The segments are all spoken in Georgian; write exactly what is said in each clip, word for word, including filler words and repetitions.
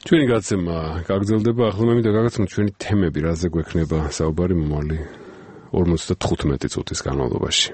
ჩვენი გაცემა გაგრძელდება ახლა მე მინდა გაგაცნოთ ჩვენი თემები, რაზე გვექნება საუბარი მომავალი ორმოცდათხუთმეტი წუთის განმავლობაში.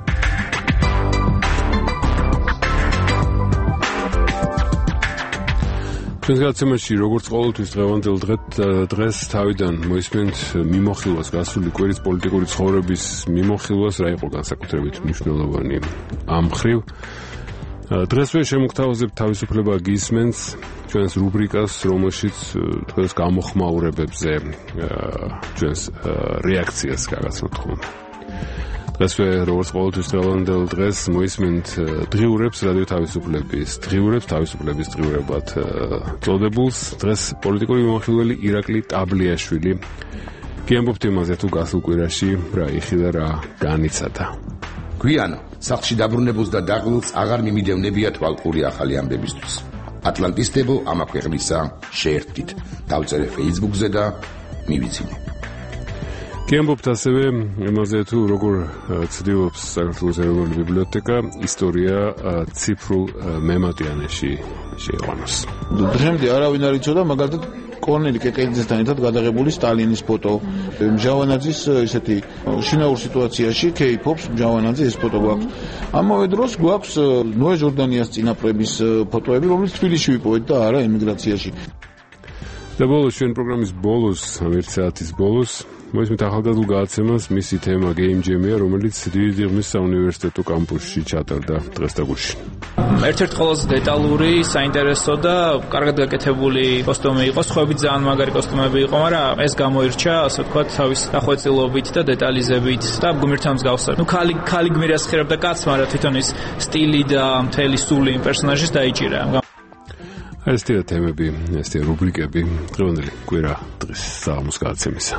ჩვენს გაცემაში როგორც ყოველთვის დღევანდელ დღეს თავიდან მოისმენთ მიმოხილვას გასული კვირის პოლიტიკური ცხოვრების მიმოხილვას, რა იყო განსაკუთრებით მნიშვნელოვანი ამ მხრივ. დღესვე შემოგთავაზებთ თავისუფლება გისმენს ჩვენს რუბრიკას, რომელშიც დღეს გამოხმაურებებზე ჩვენს რეაქციას გაგაცნოთ ხოლმე. დღესვე როგორც ყოველთვის დღევანდელ დღეს მოისმენთ დღიურებს რადიო თავისუფლების დღიურებს თავისუფლების დღიურებად წოდებულს. დღეს პოლიტიკური მიმოხილველი ირაკლი ტაბლიაშვილი გიამბობთ იმაზე, თუ გასულ კვირაში რა იხილა, რა განიცადა. გვიანო სახლში დაბრუნებულს და დაღლილს აღარ მიმიდევნებია თვალყური ახალი ამბებისთვის. ატლანტისტებო ამა ქვეყნისა შეერთდით. დავწერე Facebook-ზე და მივიცინე. გიამბობთ ასევე იმაზე, თუ როგორ ცდილობს საქართველოს ეროვნული ბიბლიოთეკა ისტორია ციფრულ მემატიანეში შეიყვანოს. დღემდე არავინ არ იცოდა მაგალითად კორნელი კეკელიძესთან ერთად გადაღებული სტალინის ფოტო. მჟავანაძის ესეთი შინაურ სიტუაციაში K-pop-ს მჟავანაძე ეს ფოტო გვაქვს. ამავე დროს გვაქვს ნოე ჟორდანიას წინაპრების ფოტოები, რომელიც თბილისში ვიპოვეთ და არა ემიგრაციაში. და ბოლოს ჩვენ პროგრამის ბოლოს, ერთ საათის ბოლოს მოისმენთ ახალგაზრდულ გადაცემას, მისი თემა Game Jam-ია, რომელიც დიდი ღმის საუნივერსიტეტო კამპუსში ჩატარდა დღეს და გუშინ. ერთ-ერთი ყველაზე დეტალური, საინტერესო და კარგად გაკეთებული კოსტუმი იყო, სხვაობით ძალიან მაგარი კოსტუმები იყო, მაგრამ ეს გამოირჩა, ასე ვთქვათ, თავის დახვეწილობით და დეტალიზებით და გმირთან მსგავსად. ნუ ქალი ქალი გმირას ხერებდა კაცს, მაგრამ თვითონ ის სტილი და მთელი სული იმ პერსონაჟის დაიჭირა. ეს თემა თემები, ეს თემა რუბრიკები დღევანდელი კვირა დღის საღამოს გადაცემისა.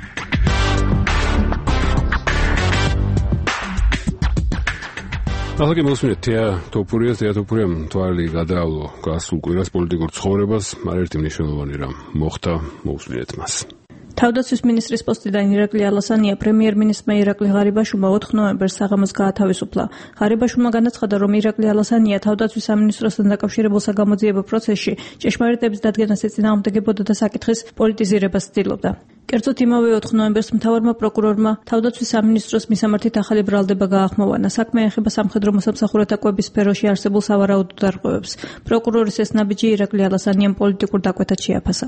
ახლა კი მოსმინეთ თეა თოფურიას, თეა თოფურიამ თვალი გადაავლო გასულ კვირას პოლიტიკურ ცხოვრებას, არაერთი მნიშვნელოვანი რამ მოხდა, მოусმინეთ მას. თავდაცვის მინისტრის პოსტიდან ირაკლი ალასანია პრემიერ-მინისტრმა ირაკლი ღარიბაშვილმა ოთხ ნოემბერს საღამოს გაათავისუფლა. ღარიბაშვილმა განაცხადა, რომ ირაკლი ალასანია თავდაცვის სამინისტროსთან დაკავშირებულ საგამოძიებო პროცესში ჭეშმარიტების დადგენას ეწინააღმდეგებოდა და საკითხის პოლიტიზირებას ცდილობდა. კერძოდ იმავე ოთხ ნოემბერს მთავარმა პროკურორმა თავდაცვის სამინისტროს მისამართით ახალი ბრალდება გაახმოვანა. საქმე ეხება სამხედრო მოსამსახურეთა კვების სფეროში არსებულ სავარაუდო დარღვევებს. პროკურორის ეს ნაბიჯი ირაკლი ალასანიამ პოლიტიკურ დაკვეთად შეაფასა.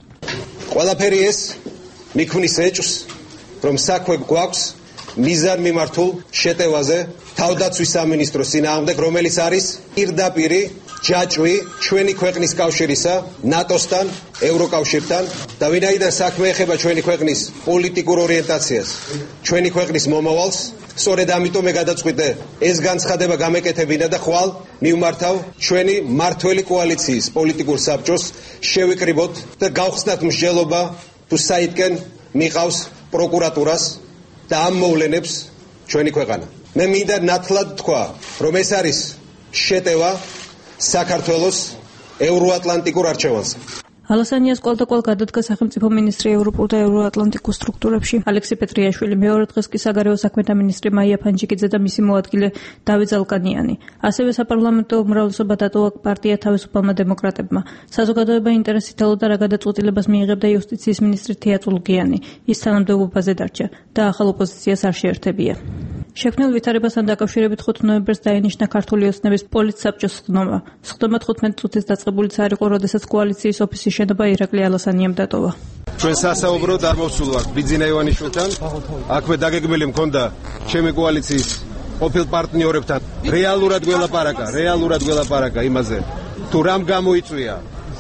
ყველაფერი ეს მიქმნის ეჭვს, რომ საქმე გვაქვს მიზან მიმართულ შეტევაზე თავდაცვის სამინისტროს წინააღმდეგ, რომელიც არის პირდაპირი ჯაჭვი ჩვენი ქვეყნის კავშირისა ნატოსთან, ევროკავშირთან და ვინაიდან საქმე ეხება ჩვენი ქვეყნის პოლიტიკურ ორიენტაციას, ჩვენი ქვეყნის მომავალს, სწორედ ამიტომ გადაწყვიტე ეს განცხადება გამეკეთებინა და ხვალ მივმართავ ჩვენი მართველი კოალიციის პოლიტიკურ საბჭოს შევიკრიბოთ და გავხსნათ მსჯელობა თუ საითკენ მიყავს პროკურატურას და ამ მოვლენებს ჩვენი ქვეყანა. მე მინდა ნათლად თქვა, რომ ეს არის შეტევა საქართველოს ევროატლანტიკურ არჩევანზე. ალასანიას კვალდაკვალ გადადგა სახელმწიფო მინისტრი ევროპულ და ევროატლანტიკურ სტრუქტურებში ალექსი პეტრიაშვილი, მეორე დღეს კი საგარეო საქმეთა მინისტრი მაია ფანჯიკიძე და მისი მოადგილე დავით ზალკანიანი. ასევე საპარლამენტო უმრავლესობა დატოვა პარტია თავისუფალმა დემოკრატებმა. საზოგადოება ინტერესით ელოდა, რა გადაწყვეტილებას მიიღებდა იუსტიციის მინისტრი თეა წულგიანი. ის თანამდებობაზე დარჩა და ახალ ოპოზიციას არ შეერთებია. შექმნილ ვითარებასთან დაკავშირებით ხუთ ნოემბერს დაინიშნა ქართული ოცნების პოლიტსაბჭოს სხდომა. სხდომა თხუთმეტი წუთის დაწყებულიც არ იყო, როდესაც კოალიციის ოფისის შენობა ირაკლი ალასანიამ დატოვა. ჩვენ სასაუბროდ არ მოვსულ ვართ ბიძინა ივანიშვილთან. აქვე დაგეგმილი მქონდა ჩემი კოალიციის ყოფილ პარტნიორებთან რეალურად გველაპარაკა, რეალურად გველაპარაკა იმაზე, თუ რამ გამოიწვია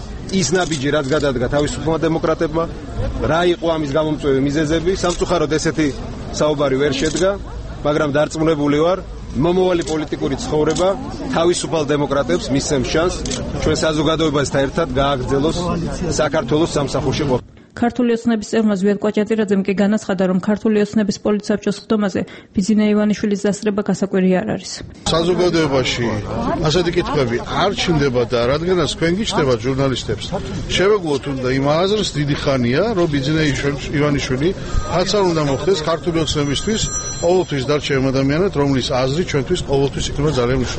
ის ნაბიჯი, რაც გადადგა თავისუფალმა დემოკრატებმა, რა იყო ამის გამომწვევი მიზეზები. სამწუხაროდ ესეთი საუბარი ვერ შედგა, მაგრამ დარწმუნებული ვარ, მომავალი პოლიტიკური ცხოვრება თავისუფალ დემოკრატებს მისცემს შანსს ჩვენ საზოგადოებასთან ერთად გააგრძელოს საქართველოს სამსახურში ყოფნა. ქართული ოცნების წევრმა ზვიად კვაჭატირაძემ კი განაცხადა, რომ ქართული ოცნების პოლიტსაბჭოს სხდომაზე ბიძინა ივანიშვილის დასწრება გასაკვირი არ არის. საზოგადოებაში ასეთი კითხვები არ ჩნდება და რადგანაც თქვენ გიჩნდებათ ჟურნალისტებს, შევეგუოთ უნდა იმ აზრს დიდი ხანია, რომ ბიძინა ივანიშვილი რაც არ უნდა მოხდეს ქართული ოცნებისთვის ყოველთვის დარჩა ადამიანად, რომლის აზრი ჩვენთვის ყოველთვის იქნება ძალიან მნიშვნელოვანი.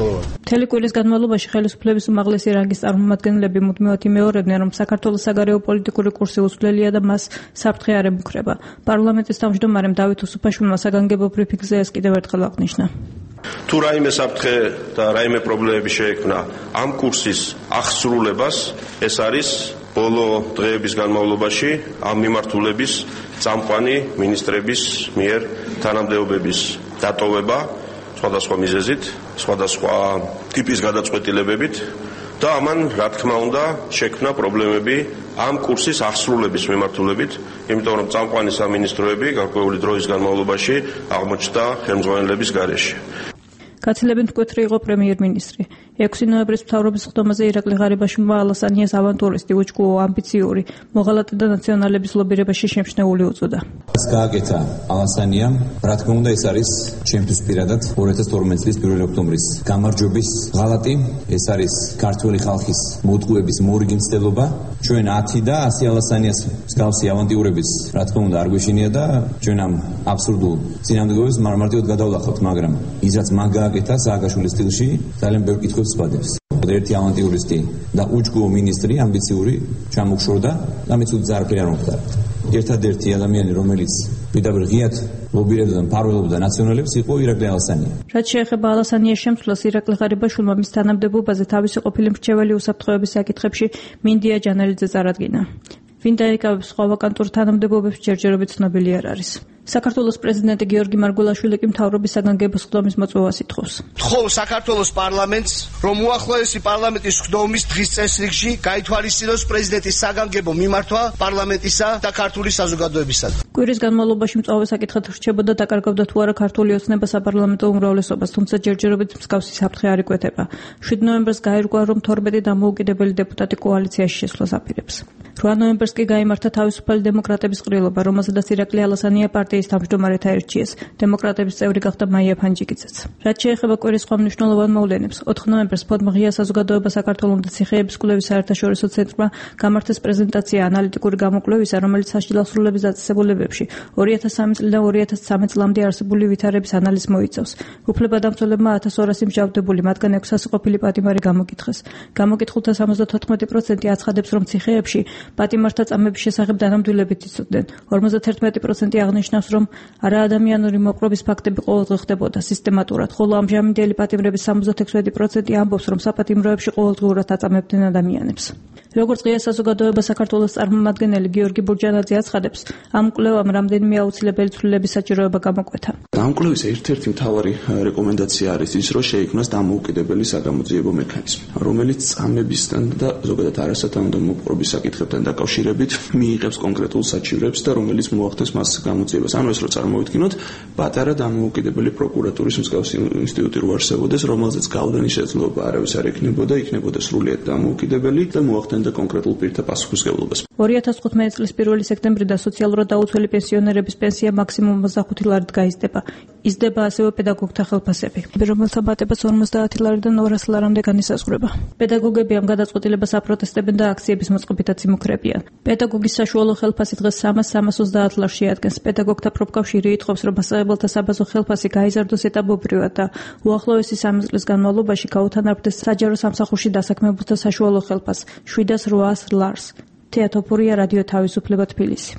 მთელი კვირის განმავლობაში ხელისუფლების უმაღლესი რანგის წარმომადგენლები მუდმივად იმეორებდნენ, რომ საქართველოს საგარეო პოლიტიკური კურსი უცვლელია და მას საფრთხე არ ემუქრება. პარლამენტის თავმჯდომარემ დავით უსუფაშვილმა საგანგებო ბრიფინგზე ეს კიდევ ერთხელ აღნიშნა. თუ რაიმე საფრთხე და რაიმე პრობლემები შეექმნა ამ კურსის აღსრულებას, ეს არის ბოლო დღეების განმავლობაში ამ მიმართულების წამყვანი მინისტრების მიერ თანამდებობების დატოვება სხვადასხვა მიზეზით, სხვადასხვა ტიპის გადაწყვეტილებებით და ამან, რა თქმა უნდა, შექმნა პრობლემები ამ კურსის აღსრულების მიმართულებით, იმიტომ რომ წამყვანი სამინისტროები გარკვეული დროის განმავლობაში აღმოჩნდა ხელმძღვანელების გარეშე. გაცილებით მკვეთრი იყო პრემიერ-მინისტრი. ექვსი ნოემბრის მთავრობის ხდომაზე ირაკლი ღარიბაშვილმა ალასანიას ავანტურისტი, უჩქუო, ამბიციური, მოღალატე და ნაციონალების ლობირებაში შემჩნეული უწოდა. ეს გააკეთა ალასანიამ, რა თქმა უნდა, ეს არის ჩემთვის პირადად ორი ათას თორმეტი წლის პირველი ოქტომბრის გამარჯვების ღალატი, ეს არის ქართველი ხალხის მოტყუების მორიგი მცდელობა. ჩვენ ათი და ასი ალასანიას მსგავსი ავანტიურების, რა თქმა უნდა, არ გვეშინია და ჩვენ ამ აბსურდულ წინამდებობებს მარტივად გადავლახავთ, მაგრამ ის რაც მან გააკეთა სააკაშვილის სტილში, ძალიან ბევრ კითხვებს ვსვადებს. ერთი ავანტიურისტი და უჩქუო მინისტრი, ამბიციური, ჩამოგშორდა და მეც უძარფერი არ მომხდარა. ერთადერთი ადამიანი, რომელიც პირდაპირ ღიად ლობირებდა და მფარველობდა ნაციონალებს, იყო ირაკლი ალასანია. რაც შეეხება ალასანიას შემცვლას, ირაკლი ღარიბაშვილმა მის თანამდებობაზე თავისი ყოფილი მრჩეველი უსაფრთხოების საკითხებში მინდია ჯანელიძე წარადგინა. ვინ დაიკავებს სხვა ვაკანტურ თანამდებობებს, ჯერჯერობით ცნობილი არ არის. საქართველოს პრეზიდენტი გიორგი მარგველაშვილი კი მთავრობის საგანგებო ხდომის მოწვევას ითხოვს. ვთხოვ საქართველოს პარლამენტს, რომ უახლოესი პარლამენტის ხდომის დღის წესრიგში გაითვალისწინოს პრეზიდენტის საგანგებო მიმართვა პარლამენტისა და ქართული საზოგადოებისა. კვირის განმავლობაში მწვავე საკითხად რჩებოდა დაკარგავდა თუ არა ქართული ოცნება საპარლამენტო უმრავლესობას, თუმცა ჯერჯერობით მსგავსი საფრთხე არ იკვეთება. შვიდ ნოემბერს გაირკვა, რომ თორმეტი დამოუკიდებელი დეპუტატი კოალიციაში შესვლას აპირებს. რვა ნოემბერს კი გაიმართა თავისუფალი დემოკრატების ყრილობა, რომელზედაც ირაკლი ალასანია პარტიის თავმჯდომარედ აირჩიეს. დემოკრატების წევრი გახდა მაია ფანჯიკიძეც. რაც შეეხება კვირის სხვა მნიშვნელოვან მოვლენებს, ოთხ ნოემბერს ფორმ ღია საზოგადოება საქართველოს და ციხეების კვლევის საერთაშორისო ცენტრმა გამართეს პრეზენტაცია ანალიტიკური გამოკვლევისა, რომელიც საშილასრულების დაწესებულებებში ორი ათას სამი წლიდან ორი ათას ცხრამეტ წლამდე არსებული ვითარების ანალიზს მოიცავს. უფლებადამცველებმა ათას ორასი მსჯავრდებული, მათგან ექვსი ათასი ყოფილი პატიმარი გამოკითხეს. გამოკითხულთა სამოცდათოთხმეტი პროცენტი აცხადებს, რომ ციხეებში პატიმართა წამების შესახებ დანამდვილებით იცოდნენ. ორმოცდაათერთმეტი პროცენტი აღნიშნავს, რომ არაადამიანური მოპყრობის ფაქტები ყოველდღე ხდებოდა სისტემატურად, ხოლო ამჟამინდელი პატიმრების სამოცდაექვსი პროცენტი ამბობს, რომ საპატიმროებში ყოველდღიურად აწამებდნენ ადამიანებს. როგორც ღია საზოგადოება საქართველოს წარმომადგენელი გიორგი ბურჯანაძე აცხადებს, ამ კვლევამ რამდენიმე აუცილებელი ცვლილების საჭიროება გამოკვეთა. ამ კვლევის ერთ-ერთი მთავარი რეკომენდაცია არის ის, რომ შეიქმნას დამოუკიდებელი საგამოძიებო მექანიზმი, რომელიც წამებისთან და ზოგადად არასათანადო მოპყრობის საკითხებთან დაკავშირებით მიიღებს კონკრეტულ საჭიროებს და რომელიც მოახდენს მას გამოძიებას. ანუ ეს რო წარმოვიდგინოთ, პატარა დამოუკიდებელი პროკურატურის მსგავსი ინსტიტუტი რო არსებობდეს, რომელზეც გავლენის შეძლება არავის არ ექნებოდა, იქნებოდა სრულიად დამოუკიდებელი და მოახდენდა კონკრეტულ პირთა პასუხისმგებლობას. ორი ათას თხუთმეტი წლის პირველი სექტემბრიდან სოციალურად დაუცველი პენსიონერების პენსია მაქსიმუმ ოცდახუთი ლარით გაიზრდება. იზრდება ასევე პედაგოგთა ხელფასები, რომელთა მატებაც ორმოცდაათი ლარიდან ორასი ლარამდე განისაზღვრება. პედაგოგები ამ გადაწყვეტილებას აპროტესტებენ და აქციების მოწყობითაც იმუქრებიან. პედაგოგის საშუალო ხელფასი დღეს სამას სამას ოცდაათ ლარს შეადგენს. პედაგოგთა პროფკავშირი ითხოვს, რომ მასწავლებელთა საბაზო ხელფასი გაიზარდოს ეტაპობრივად და უახლოესი სამი წლის განმავლობაში გაუთანაბრდეს საჯარო სამსახურში დასაქმებულთა საშუალო ხელფასს შვიდას რვაას ლარს. თეატოფურია, რადიო თავისუფლება, თბილისი.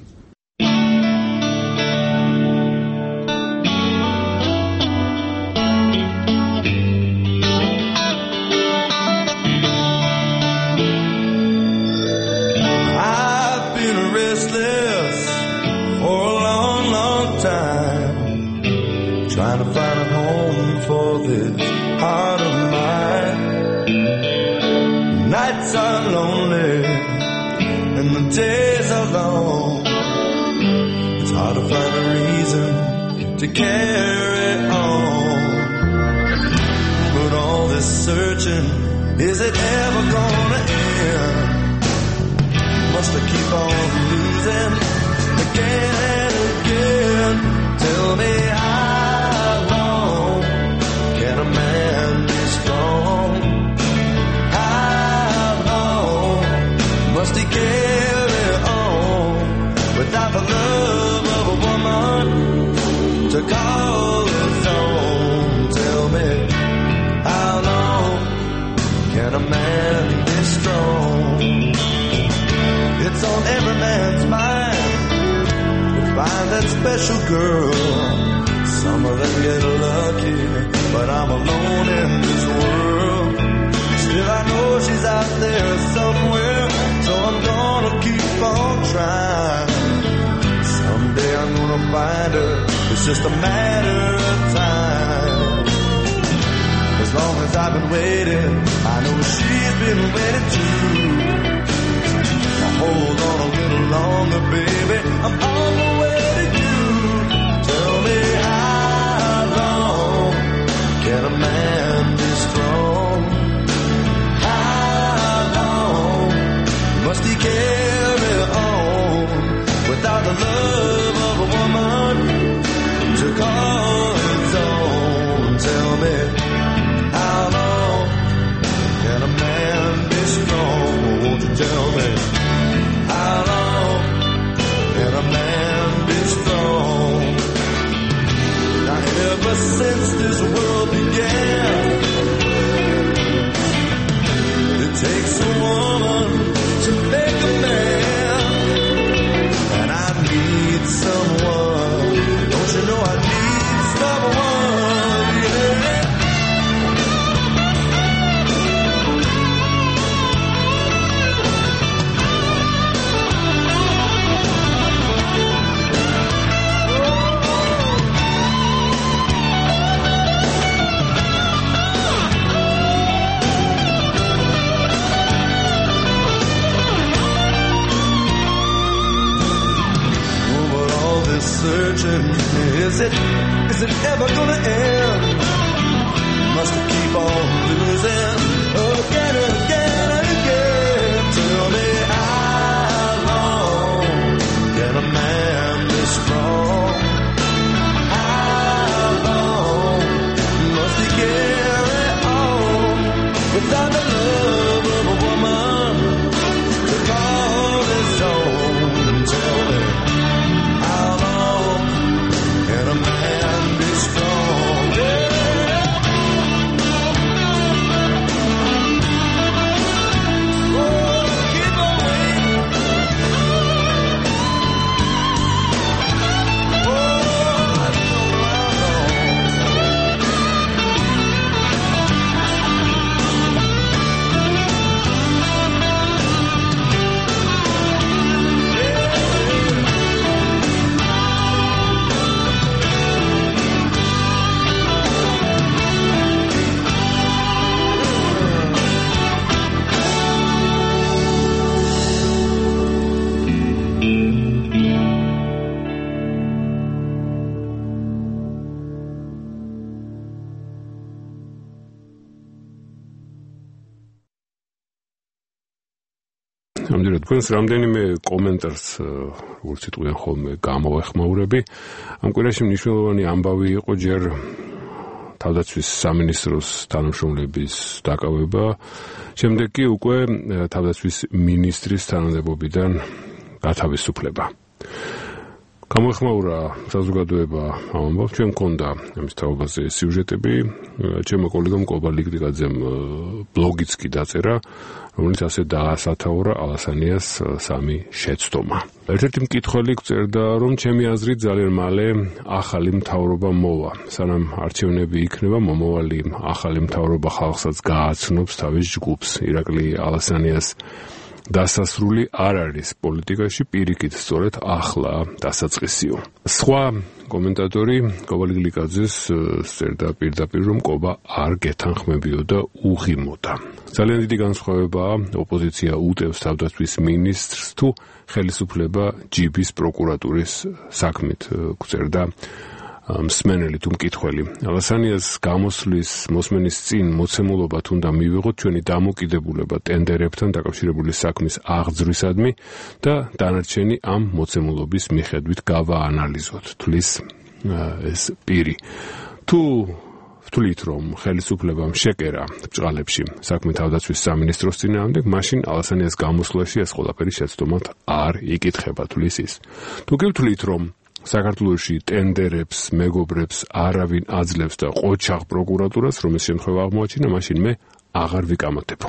Trying to find a home for this heart of mine. Nights are lonely and the days are long. It's hard to find a reason to carry on. But all this searching, is it ever gonna end? Must I keep on losing again and again? Tell me how long can a man be strong? How long must he carry on without the love of a woman to call his own? Tell me how long special girl. Some of them get lucky, but I'm alone in this world. Still I know she's out there somewhere, so I'm gonna keep on trying. Someday I'm gonna find her, it's just a matter of time. As long as I've been waiting, I know she's been waiting too. Hold on a little longer, baby, I'm on the way to you. Tell me how long can a man be strong? How long must he carry on without the love of a woman to call his own? Tell me how long can a man be strong? Won't you tell me? How long can a man be strong? Now ever since this world began, it takes a woman to make a man. And I need someone, don't you know I need someone, yeah. Searching, is it, is it ever gonna end? Must keep on losing again and again and again. Tell me how long can a man be strong? How long must he carry on without the love of a woman to call his own? Tell me how long can a man be strong? Yeah. Oh, keep on waiting. Oh, I know how long. ამჯერად თქვენს რამდენიმე კომენტარს როგორც იტყვიან ხოლმე გამოვეხმაურები. ამ კვირაში მნიშვნელოვანი ამბავი იყო ჯერ თავდაცვის სამინისტროს თანამშრომლების დაკავება, შემდეგ კი უკვე თავდაცვის მინისტრის თანამდებობიდან გათავისუფლება. გამოეხმაურა საზოგადოება ამ ამბავს, ჩვენ მქონდა ამის თაობაზე სიუჟეტები, ჩემო კოლეგამ კობა ლიგრიგაძემ ბლოგიც კი დაწერა, რომელიც ასე დაასათაურა ალასანიას სამი შეცდომა. ერთ-ერთი მკითხველი გწერდა, რომ ჩემი აზრით ძალიან მალე ახალი მთავრობა მოვა. სანამ არჩევნები იქნება, მომავალი ახალი მთავრობა ხალხსაც გააცნობს თავის ჯგუფს. ირაკლი ალასანიას დასასრული არ არის პოლიტიკაში, პირიქით სწორედ ახლა დასაწყისიო. სხვა კომენტატორი კობა ლიგრიგაძეს წერდა პირდაპირ, რომ კობა არ გეთანხმებიოდა უღიმოდა. ძალიან დიდი განსხვავებაა ოპოზიცია უტევს თავდაცვის მინისტრს თუ ხელისუფლება ჯიბის პროკურატურის საქმით, გწერდა მსმენელი თუ მკითხველი. ალასანიას გამოსვლის მოსმენის წინ მოცემულობა თუნდა მივიღოთ ჩვენი დამოკიდებულება ტენდერებთან დაკავშირებული საქმის აღძვრისადმი და დანარჩენი ამ მოცემულობის მიხედვით გავაანალიზოთ, თulis ეს პირი. თუ ვთვლით, რომ ხელისუფლებამ შეკერა ბჭყალებში საქმე თავდაცვის სამინისტროს წინააღმდეგ, მაშინ ალასანიას გამოსვლაში ეს ყველაფერი შეცდომად არ იკითხება, თulis ის. თუ კი ვთვლით, რომ საქართველოში ტენდერებს, მეგობრებს არავინ აძლევს და ყოჩაღ პროკურატურას, რომ ეს შემთხვევა აღმოაჩინა, მაშინ მე აღარ ვიკამათებო.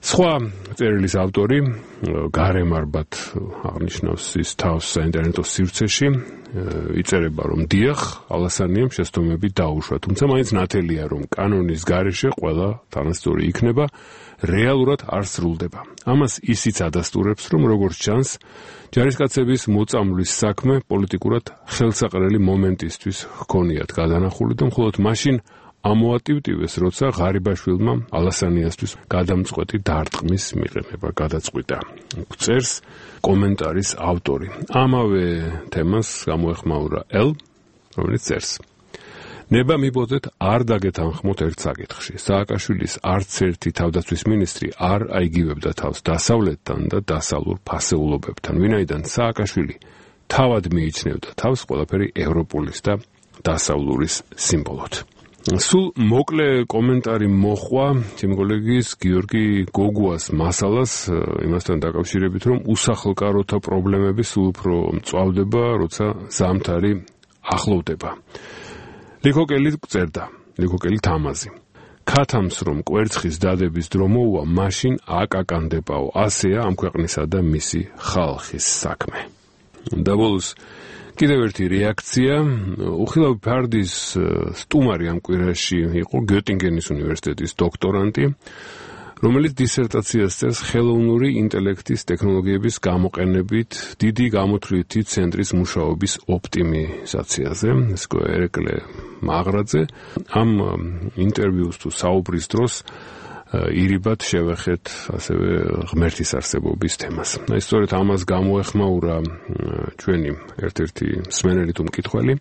სხვა წერილის ავტორი გარემარბად აღნიშნავს ის თავს საინტერნეტო სივრცეში, იწერება რომ დიახ, ალასანიამ შეცდომები დაუშვა, თუმცა მაინც ნათელია რომ კანონის გარეშე ყველა თანასწორი იქნება, რეალურად არ სრულდება. ამას ისიც ადასტურებს, რომ როგორც ჩანს, ჯარისკაცების მოწამვლის საქმე პოლიტიკურად ხელსაყრელი მომენტისთვის ჰქონიათ გადანახული და მხოლოდ მაშინ ამოატივტივეს, როცა ღარიბაშვილმა ალასანიასთვის გადამწყვეტი დარტყმის მიღება გადაწყვიტა. წერს კომენტარის ავტორი. ამავე თემას გამოეხმაურა ელ, რომელიც წერს. ნება მიბოძეთ არ დაგეთანხმოთ ერთ საკითხში. სააკაშვილის არც ერთი თავდაცვის მინისტრი არ აიგივებდა თავს დასავლეთთან და დასავლურ ფასეულობებთან, ვინაიდან სააკაშვილი თავად მიიჩნევდა თავს ყველაფერი ევროპულის და დასავლურის სიმბოლოდ. სულ მოკლე კომენტარი მოხვა ჩემი კოლეგის გიორგი გოგუას მასალას იმასთან დაკავშირებით, რომ უსახლკაროთა პრობლემები სულ უფრო მწვავდება, როცა ზამთარი ახლოვდება. ლიქოკელი წერდა, ლიქოკელი თამაზი. ქათამს რომ კვერცხის დადების დრო მოუვა, მაშინ აკაკანდებაო. ასეა ამ ქვეყნისა და მისი ხალხის საქმე. და ბოლოს კიდევ ერთი რეაქცია. უხილავი ფარდის სტუმარი ამ კვირაში იყო გიოტინგენის უნივერსიტეტის დოქტორანტი, რომელიც დისერტაციას წერს ხელოვნური ინტელექტის ტექნოლოგიების გამოყენებით დიდი გამოთვლითი ცენტრის მუშაობის ოპტიმიზაციაზე, ეს იყო ერეკლე მაღრაძე. ამ ინტერვიუს თუ საუბრის დროს ირიბად შევეხეთ ასევე ღმერთის არსებობის თემას. აი სწორედ ამას გამოეხმაურა ჩვენი ერთ-ერთი მსმენელი თუ მკითხველი.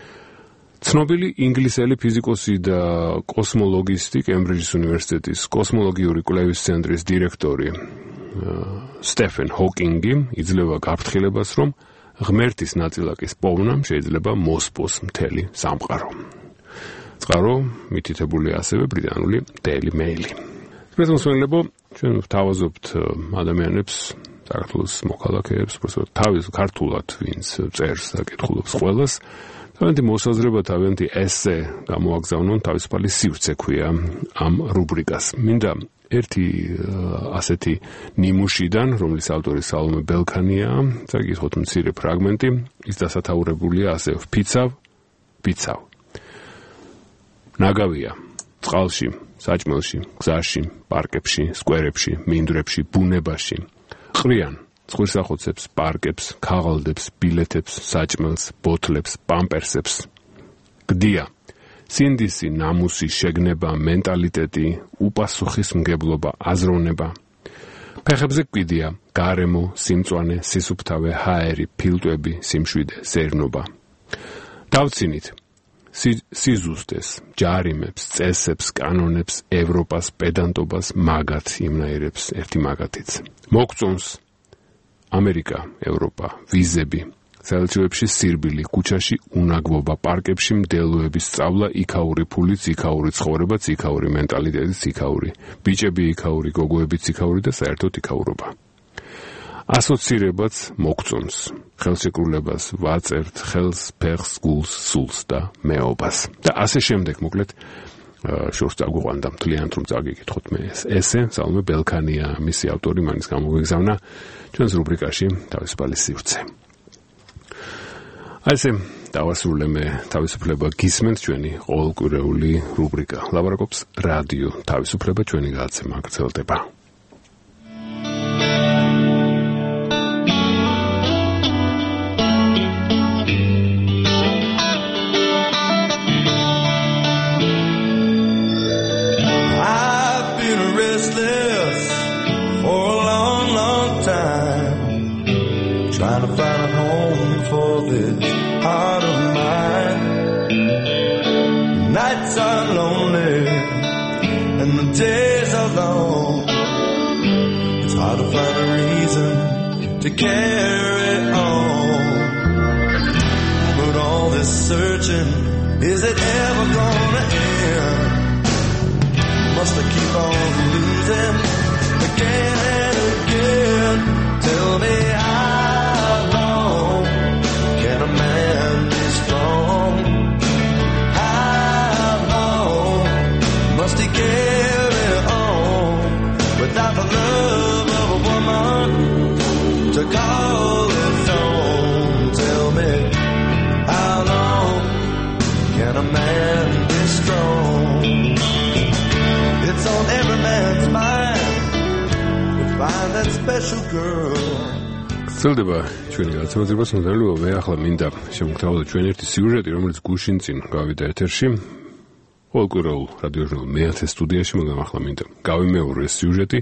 ცნობილი ინგლისელი ფიზიკოსი და კოსმოლოგისტი, კემბრიჯის უნივერსიტეტის კოსმოლოგიური კვლევის ცენტრის დირექტორი სტეფენ ჰოკინგი იძლევა გაფრთხილებას, რომ ღმერთის ნაწილაკის პოვნამ შეიძლება მოსპოს მთელი სამყარო. წყარო მითითებული ასევე ბრიტანული Daily Mail. პრეზიდენტებო, ჩვენ ვთავაზობთ ადამიანებს, საქართველოს მოქალაქეებს, პროფესორ თავის ქართულად, ვინც წერს და კითხულობს ყველას, თავიანთი მოსაზრება, თავიანთი ესე გამოაგზავნონ, თავისუფალი სივრცე ქვია ამ რუბრიკას. მინდა ერთი ასეთი ნიმუშიდან, რომლის ავტორი სალომე ბელქანია, წაგიკითხოთ მცირე ფრაგმენტი, ის დასათაურებულია ასე: ვფიცავ, ვფიცავ. ნაგავია, წყალში, საჭმელში, გზაში, პარკებში, სკვერებში, მინდვრებში, ბუნებაში. ყრიან, ცხვირსახოცებს, პარკებს, ქაღალდებს, ბილეთებს, საჭმელს, ბოთლებს, პამპერსებს. გდია, სინდისი, ნამუსი, შეგნება, მენტალიტეტი, უპასუხისმგებლობა, აზროვნება. ფეხებზე გვიდია, გარემო, სიმწვანე, სისუფთავე, ჰაერი, ფილტვები, სიმშვიდე, სერნობა. დავცინით სიზუსტეს, ჯარიმებს, წესებს, კანონებს, ევროპას, პედანტობას, მაგათ იმნაირებს ერთი მაგათიც. მოგწონს ამერიკა, ევროპა, ვიზები, საელჩოებში სირბილი, ქუჩაში უნაგბობა, პარკებში მდელოების სწავლა, იქაური ფულიც, იქაური ცხოვრებაც, იქაური მენტალიტეტიც, იქაური ბიჭები, იქაური გოგოებიც, იქაური და საერთოდ იქაურობა. ასოცირებაც მოგწონს, ხელშეკრულებას ვაწერთ, ხელს, ფეხს, გულს, სულს და მეობას. და ასე შემდეგ, მოკლედ, შორს წაგვიყვანდა მთლიანად რომ წაგიკითხოთ მე ეს ესე, სალომე ბელქანია, მისი ავტორი, მანის გამოგეგზავნა ჩვენს რუბრიკაში თავისუფალი სივრცე. აი ესე დავასრულე მე თავისუფლება გისმენთ ჩვენი ყოველკვირეული რუბრიკა. ლაპარაკობს რადიო თავისუფლება, ჩვენი გადაცემა გრძელდება. Trying to find a home for this heart of mine. The nights are lonely and the days are long. It's hard to find a reason to carry on. But all this searching, is it ever gonna end? Must I keep on losing again and again? Tell me how long can a man be strong? How long must he carry on without the love? to call it home. Tell me, how long can a man be strong? It's on every man's mind to find that special girl. გრძელდება ჩვენი გაცნობიერება სანდრელო მე ახლა მინდა შემოგთავაზო ჩვენ ერთი სიუჟეტი რომელიც გუშინ წინ გავიდა ეთერში ყოველკვირეულ რადიო ჟურნალ მეათე სტუდიაში მაგრამ ახლა მინდა გავიმეორო ეს სიუჟეტი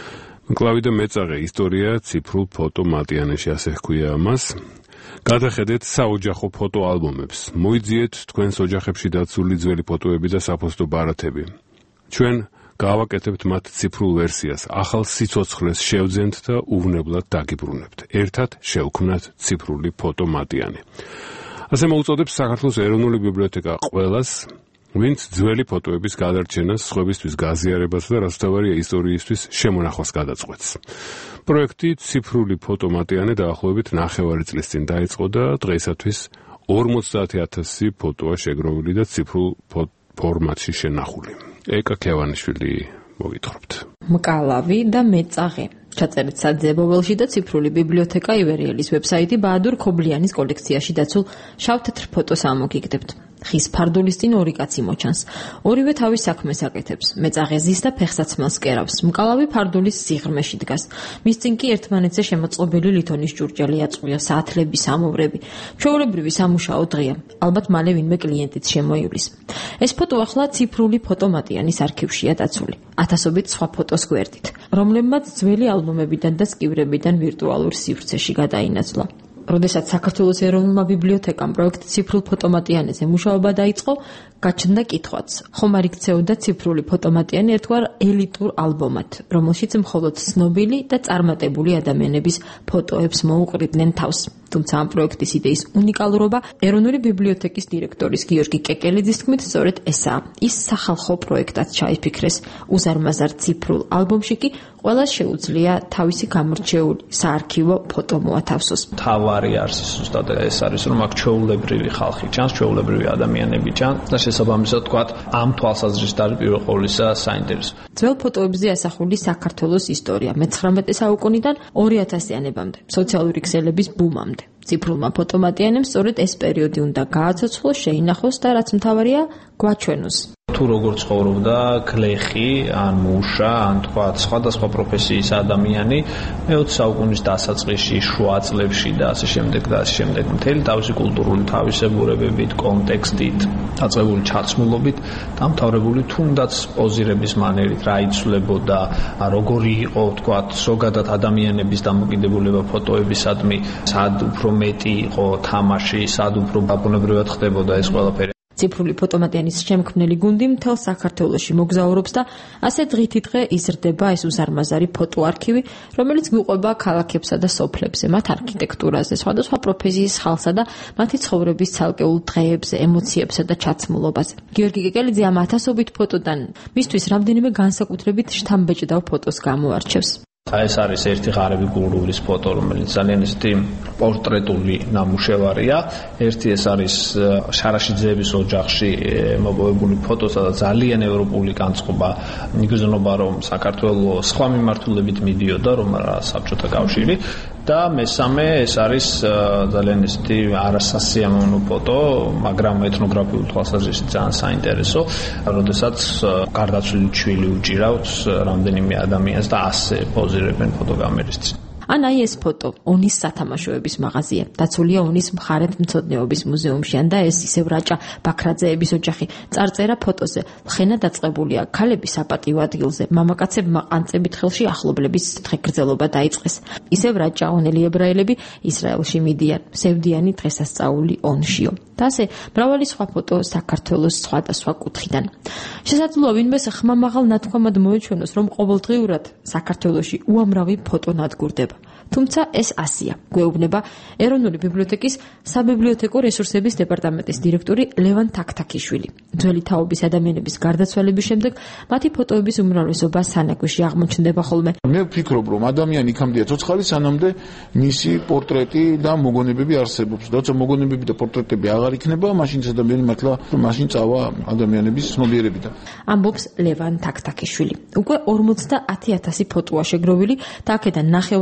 მკლავი და მეწაღე ისტორია ციფრულ ფოტო მატიანეში ასე ჰქვია ამას გადახედეთ საოჯახო ფოტო ალბომებს მოიძიეთ თქვენს ოჯახებში დაცული ძველი ფოტოები და საფოსტო ბარათები ჩვენ გავაკეთებთ მათ ციფრულ ვერსიას, ახალ სიცოცხლეს შევძენთ და უვნებლად დაგიბრუნებთ. ერთად შევქმნათ ციფრული ფოტომატიანი. ასე მოუწოდებს საქართველოს ეროვნული ბიბლიოთეკა ყველას, ვინც ძველი ფოტოების გადარჩენას, სხვებისთვის გაზიარებას და რაც თავარია ისტორიისთვის შემონახვას გადაწყვეტს. პროექტი ციფრული ფოტომატიანი დაახლოებით ნახევარი წლის წინ დაიწყო და დღეისათვის ორმოცდაათი ათასი ფოტოა შეგროვილი და ციფრულ ფორმატში შენახული. ეკა ქევანიშვილი მოგითხრობთ. მკლავი და მეწაღე. ჩაწერეთ საძებობელში და ციფრული ბიბლიოთეკა ივერიელის ვებსაიტი ბაადურ ქობლიანის კოლექციაში დაცულ შავ-თეთრ ფოტოს ამოგიგდებთ. ხის ფარდულის წინ ორი კაცი მოჩანს. ორივე თავის საქმეს აკეთებს. მეწაღე ზის და ფეხსაცმელს კერავს. მკლავი ფარდულის სიღრმეში დგას. მის წინ კი ერთმანეთზე შემოწყობილი ლითონის ჭურჭელი აწყვია, საათლები, სამოვრები. ჩვეულებრივი სამუშაო დღეა. ალბათ მალე ვინმე კლიენტიც შემოივლის. ეს ფოტო ახლა ციფრული ფოტომატიანის არქივშია დაცული. ათასობით სხვა ფოტოს გვერდით, რომლებმაც ძველი ალბომებიდან და სკივრებიდან ვირტუალურ სივრცეში გადაინაცვლა. როდესაც საქართველოს ეროვნულმა ბიბლიოთეკამ პროექტ ციფრულ ფოტომატიანეზე მუშაობა დაიწყო, გაჩნდა კითხვაც, ხომ არ იქცეოდა ციფრული ფოტომატიანი ერთგვარ ელიტურ ალბომად, რომელშიც მხოლოდ ცნობილი და წარმატებული ადამიანების ფოტოებს მოუყრიდნენ თავს. თუმცა ამ პროექტის იდეის უნიკალურობა ეროვნული ბიბლიოთეკის დირექტორის გიორგი კეკელიძის თქმით სწორედ ესაა. ის სახალხო პროექტად ჩაიფიქრეს. უზარმაზარ ციფრულ ალბომში კი ყველას შეუძლია თავისი გამორჩეული საარქივო ფოტო მოათავსოს. თავარი არის ზუსტად ეს არის რომ აქ ჩვეულებრივი ხალხი ჩანს, ჩვეულებრივი ადამიანები ჩანს და შესაბამისად თქვათ ამ თვალსაზრისით არის პირველ ყოვლისა საინტერესო. ძველ ფოტოებზე ასახული საქართველოს ისტორია მეცხრამეტე საუკუნიდან ორი ათასიანებამდე, სოციალური ქსელების ბუმამდე. ციფრულმა ფოტომატიანემ სწორედ ეს პერიოდი უნდა გააცოცხლოს, შეინახოს და რაც მთავარია, გვაჩვენოს. თუ როგორ ცხოვრობდა გლეხი, ან მუშა, ან თქვათ სხვადასხვა პროფესიის ადამიანი მეოცე საუკუნის დასაწყისში, შუა წლებში და ასე შემდეგ და ასე შემდეგ მთელი თავისი კულტურული თავისებურებებით, კონტექსტით, დაწყებული ჩაცმულობით, დამთავრებული თუნდაც პოზირების მანერით, რა იცვლებოდა, როგორი იყო თქვათ ზოგადად ადამიანების დამოკიდებულება ფოტოებისადმი, სად უფრო მეტი იყო თამაში, სად უფრო ბუნებრივად ხდებოდა ეს ყველაფერი. ციფრული ფოტომატიანის შემქმნელი გუნდი მთელ საქართველოში მოგზაურობს და ასე დღითი დღე იზრდება ეს უზარმაზარი ფოტოარქივი, რომელიც გვიყვება ქალაქებსა და სოფლებზე, მათ არქიტექტურაზე, სხვადასხვა პროფესიის ხალხსა და მათი ცხოვრების ცალკეულ დღეებზე, ემოციებსა და ჩაცმულობაზე. გიორგი კეკელიძე ამ ათასობით ფოტოდან მისთვის რამდენიმე განსაკუთრებით შთამბეჭდავ ფოტოს გამოარჩევს. ეს არის ერთი ღარიბი გურულის ფოტო, რომელიც ძალიან ისეთი პორტრეტული ნამუშევარია. ერთი ეს არის შარაშიძეების ოჯახში მოპოვებული ფოტო, სადაც ძალიან ევროპული განწყობა, იგრძნობა რომ საქართველოს სხვა მიმართულებით მიდიოდა, რომ არა საბჭოთა კავშირი. და მესამე ეს არის ძალიან ისეთი არასასიამოვნო ფოტო, მაგრამ ეთნოგრაფიულ თვალსაზრისით ძალიან საინტერესო, როდესაც გარდაცვლილი ჩვილი უჭირავს რამდენიმე ადამიანს და ასე პოზირებენ ფოტოკამერის წინ. ან აი ეს ფოტო ონის სათამაშოების მაღაზია, დაცულია ონის მხარეთმცოდნეობის მუზეუმში, ან და ეს ისევ რაჭა ბაქრაძეების ოჯახი. წარწერა ფოტოზე, ლხენა დაწყებულია ქალების საპატიო ადგილზე, მამაკაცებმა ყანწებით ხელში ახლობლების დღეგრძელობა დაიწყეს. ისევ რაჭა ონელი ებრაელები ისრაელში მიდიან, სევდიანი დღესასწაული ონშიო. და ასე მრავალი სხვა ფოტო საქართველოს სხვადასხვა კუთხიდან. შესაძლოა ვინმეს ხმამაღალ ნათქვამად მოეჩვენოს, რომ ყოველდღიურად საქართველოში უამრავი ფოტო ნადგურდება. თუმცა ეს ასია, გვეუბნება ეროვნული ბიბლიოთეკის საბიბლიოთეკო რესურსების დეპარტამენტის დირექტორი ლევან თაქთაქიშვილი. ძველი თაობის ადამიანების გარდაცვალების შემდეგ მათი ფოტოების უმრავლესობა სანაგვეში აღმოჩნდება ხოლმე. მე ვფიქრობ, რომ ადამიანი იქამდეა ცოცხალი, სანამდე მისი პორტრეტი და მოგონებები არსებობს. როცა მოგონებები და პორტრეტები აღარ იქნება, მაშინ ადამიანი მართლა მაშინ წავა ადამიანების ცნობიერებიდან. ამბობს ლევან თაქთაქიშვილი. უკვე ორმოცდაათი ათასი ფოტოა შეგროვილი და აქედან ნახევარი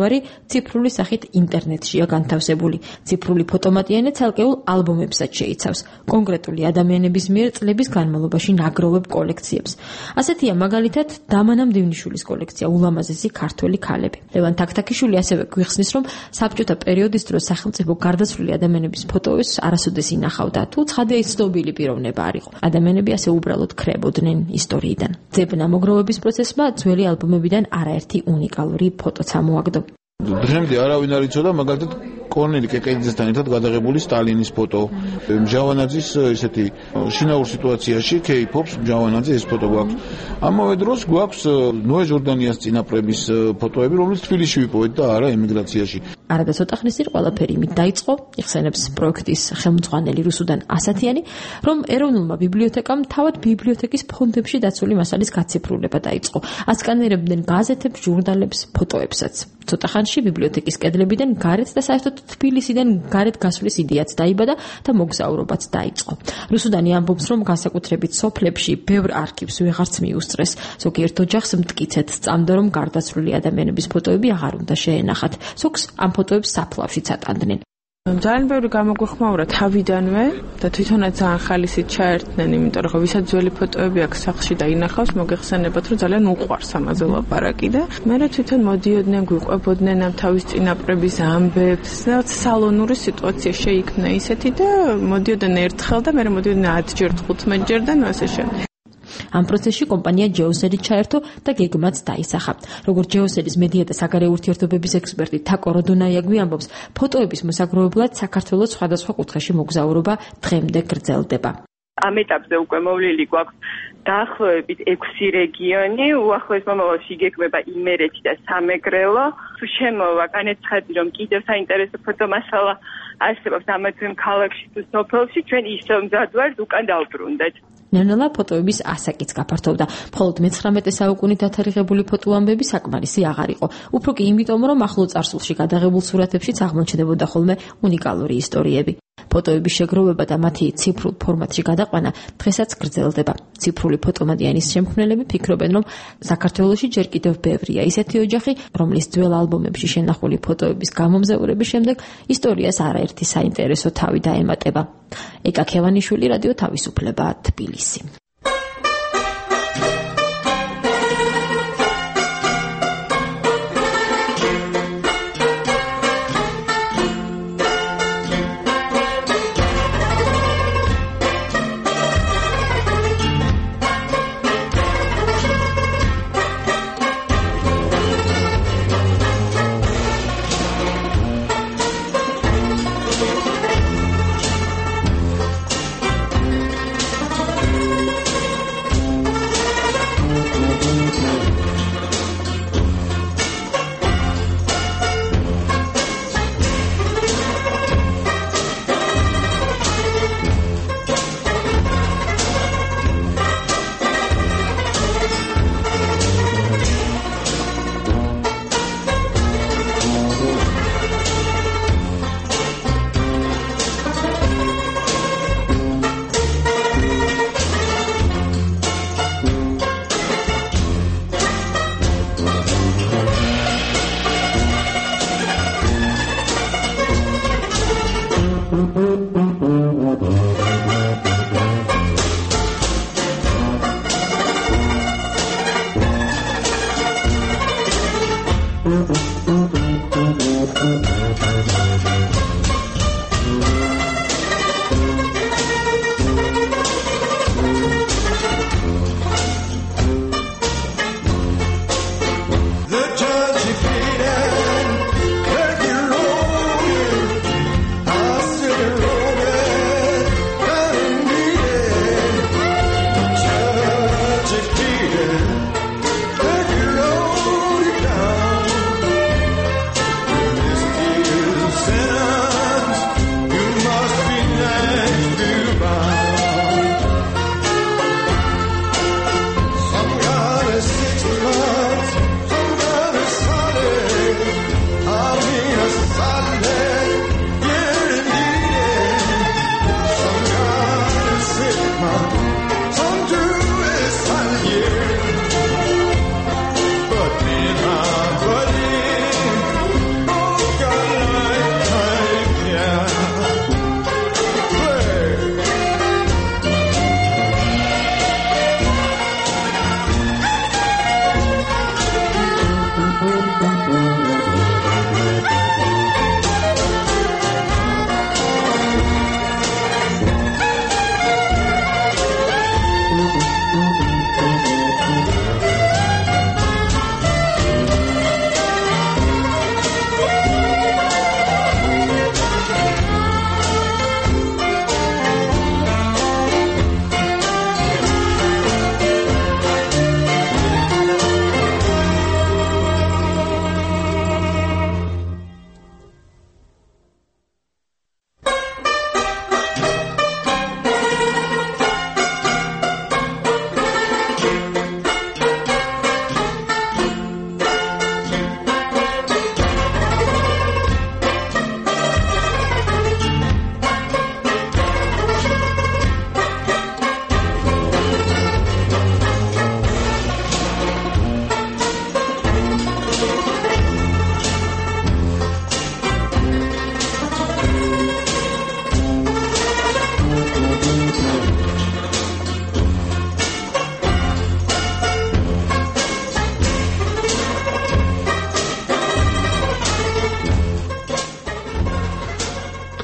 ციფრული სახით ინტერნეტშია განთავსებული. ციფრული ფოტომატიანე ცალკეულ ალბომებსაც შეიცავს, კონკრეტული ადამიანების მიერ წლების განმავლობაში ნაგროვებ კოლექციებს. ასეთია მაგალითად დამანა მდივნიშვილის კოლექცია ულამაზესი ქართველი ქალები. ლევან თაქთაქიშვილი ასევე გვიხსნის, რომ საბჭოთა პერიოდის დროს სახელმწიფო გარდაცვლილი ადამიანების ფოტოებს არასოდეს ინახავდა, თუ ცხადია ის ცნობილი პიროვნება არ იყო. ადამიანები ასე უბრალოდ ქრებოდნენ ისტორიიდან. ძებნა მოგროვების პროცესმა ძველი ალბომებიდან არაერთი უნიკალური ფოტოც ამოაგდო. დღემდე არავინ არ იცოდა მაგალითად კორნელი კეკეიძესთან ერთად გადაღებული სტალინის ფოტო. მჟავანაძის ესეთი შინაურ სიტუაციაში K-pop-ს მჟავანაძე ეს ფოტო გვაქვს. ამავე დროს გვაქვს ნოე ჟორდანიას წინაპრების ფოტოები, რომლებიც თბილისში ვიპოვეთ და არა ემიგრაციაში. არადა ცოტა ხნის წინ ყველაფერი იმით დაიწყო, იხსენებს პროექტის ხელმძღვანელი რუსუდან ასათიანი, რომ ეროვნულმა ბიბლიოთეკამ თავად ბიბლიოთეკის ფონდებში დაცული მასალის გაციფრულება დაიწყო. ასკანერებდნენ გაზეთებს, ჟურნალებს, ფოტოებსაც. ცოტა ხანში ბიბლიოთეკის კედლებიდან გარეთ და საერთოდ თბილისიდან გარეთ გასვლის იდეაც დაიბადა და მოგზაურობაც დაიწყო. რუსუდანი ამბობს, რომ განსაკუთრებით სოფლებში ბევრ არქივს ვეღარც მიუსწრეს. ზოგიერთ ოჯახს მტკიცედ სწამდა, რომ გარდაცვლილი ადამიანების ფოტოები აღარ უნდა შეენახათ. ზოგს ამ ფოტოებს საფლავშიც ატანდნენ. ძალიან ბევრი გამოგვეხმაურა თავიდანვე და თვითონაც ძალიან ხალისით ჩაერთნენ, იმიტომ რომ ვისაც ძველი ფოტოები აქვს სახლში და ინახავს, მოგეხსენებათ, რომ ძალიან უყვარს ამაზე ლაპარაკი და მერე თვითონ მოდიოდნენ, გვიყვებოდნენ ამ თავის წინაპრების ამბებს, რაღაც სალონური სიტუაცია შეიქმნა ისეთი და მოდიოდნენ ერთხელ და მერე მოდიოდნენ ათჯერ, თხუთმეტჯერ და ასე შემდეგ. ამ პროცესში კომპანია ჯეოსელი ჩაერთო და გეგმაც დაისახა. როგორც ჯეოსელის მედია და საგარეო ურთიერთობების ექსპერტი თაკო როდონაიაგვი ამბობს, ფოტოების მოსაგროვებლად საქართველოს სხვადასხვა კუთხეში მოგზაურობა დღემდე გრძელდება. ამ ეტაპზე უკვე მოვლილი გვაქვს დაახლოებით ექვსი რეგიონი, უახლოეს მომავალში იგეგმება იმერეთი და სამეგრელო. თუ შემოვა განეცხადი, რომ კიდევ საინტერესო ფოტომასალა არსებობს ამ თემ ქალაქში თუ სოფელში, ჩვენ ისევ მზად ვართ უკან დავბრუნდეთ. ნელა ფოტოების ასაკიც გაფართოვდა. მხოლოდ მეცხრამეტე საუკუნით დათარიღებული ფოტოამბები საკმარისი აღარ იყო. უფრო კი იმიტომ, რომ ახლო წარსულში გადაღებულ სურათებშიც აღმოჩნდებოდა ხოლმე უნიკალური ისტორიები. ფოტოების შეგროვება და მათი ციფრულ ფორმატში გადაყვანა დღესაც გრძელდება. ციფრული ფოტომატიანის შემქმნელები ფიქრობენ, რომ საქართველოში ჯერ კიდევ ბევრია ისეთი ოჯახი, რომლის ძველ ალბომებში შენახული ფოტოების გამომზაურების შემდეგ ისტორიას არაერთი საინტერესო თავი დაემატება. ეკა ქევანიშვილი, რადიო თავისუფლება, თბილისი.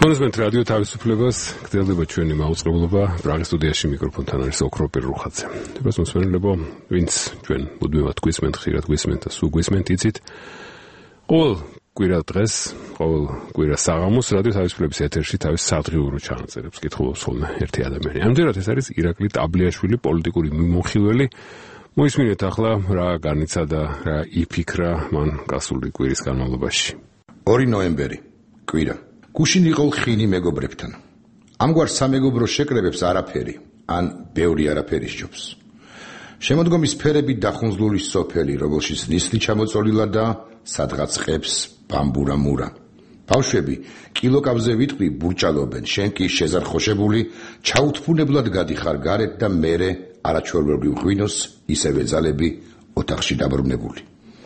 მონაზმენთ რადიო თავისუფლებას გრძელდება ჩვენი მაუწყებლობა პრაღის სტუდიაში მიკროფონთან არის ოქროპირ რუხაძე. დღეს მოსმენელებო, ვინც ჩვენ მუდმივად გვისმენთ, ხშირად გვისმენთ და სულ გვისმენთ იცით. ყოველ კვირა დღეს, ყოველ კვირა საღამოს რადიო თავისუფლების ეთერში თავის სადღიურო ჩანაწერებს კითხულობს ხოლმე ერთი ადამიანი. ამჯერად ეს არის ირაკლი ტაბლიაშვილი, პოლიტიკური მიმოხილველი. მოისმინეთ ახლა რა განიცა და რა იფიქრა მან გასული კვირის განმავლობაში. ორი ნოემბერი, კვირა. გუშინ იყო ხინი მეგობრებთან. ამგვარ სამეგობრო შეკრებებს არაფერი, ან ბევრი არაფერი სჯობს. შემოდგომის ფერები დახუნძლული სოფელი, რომელშიც ნისლი ჩამოწოლილა და სადღაც ყებს ბამბურა მურა. ბავშვები კილოკავზე ვიტყვი ბურჭალობენ, შენ კი შეზარხოშებული, ჩაუთფუნებლად გადიხარ გარეთ და მერე არაჩვეულებრივ ღვინოს ისევე ძალები ოთახში დაბრუნებული.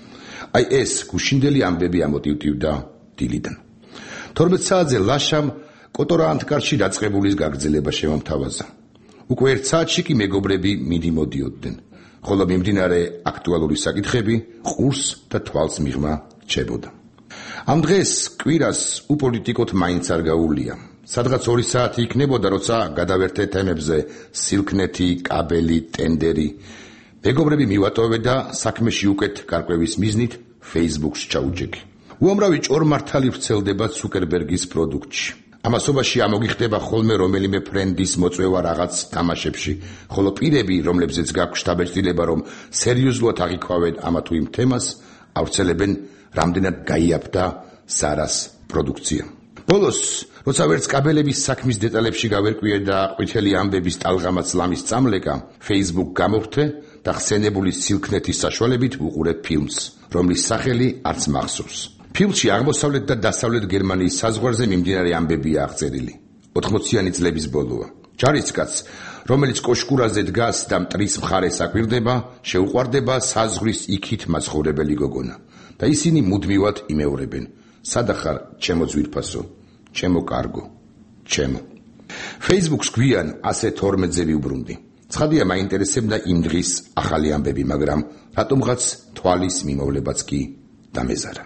აი ეს გუშინდელი ამბები ამოტივტივდა დილიდან. თორმეტ საათზე ლაშამ კოტორა ანთკარში დაწყებულის გაგრძელება შემომთავაზა. უკვე ერთ საათში კი მეგობრები მიდიმოდიოდნენ, ხოლო მიმდინარე აქტუალური საკითხები ყურს და თვალს მიღმა რჩებოდა. ამ დღეს კვირას უპოლიტიკოთ მაინც არ გაუვლია. სადღაც ორი საათი იქნებოდა, როცა გადავერთე თემებზე სილქნეთი, კაბელი, ტენდერი. მეგობრები მივატოვე და საქმეში უკეთ გარკვევის მიზნით Facebook-ს ჩაუჯექი. უამრავი ჭორმართალი ვრცელდება ცუკერბერგის პროდუქტში. ამასობაში ამოგიხდება ხოლმე რომელიმე ფრენდის მოწვევა რაღაც თამაშებში, ხოლო პირები, რომლებზეც გაქვს შთაბეჭდილება, რომ სერიოზულად აღიქვავენ ამა თუ იმ თემას, ავრცელებენ რამდენად გაიაფთა ზარას პროდუქცია. ბოლოს, როცა ვერც კაბელების საქმის დეტალებში გავერკვიე და ყვითელი ამბების ტალღამაც ლამის წამლეკა, Facebook გამოვთე და ხსენებული სილქნეთის საშუალებით ვუყურებ ფილმს, რომლის სახელი არც მახსოვს. ფილმში აღმოსავლეთ და დასავლეთ გერმანიის საზღვარზე მიმდინარე ამბებია აღწერილი. ოთხმოციანი წლების ბოლოა. ჯარისკაცს, რომელიც კოშკურაზე დგას და მტრის მხარეს აკვირდება, შეუყვარდება საზღვრის იქით მაცხოვრებელი გოგონა. და ისინი მუდმივად იმეორებენ: სადახარ ჩემო ძვირფასო, ჩემო კარგო, ჩემო. Facebook-ს გვიან ასე თორმეტზე ვიუბრუნდი. ცხადია მაინტერესებდა იმ დღის ახალი ამბები, მაგრამ რატომღაც თვალის მიმოვლებაც კი დამეზარა.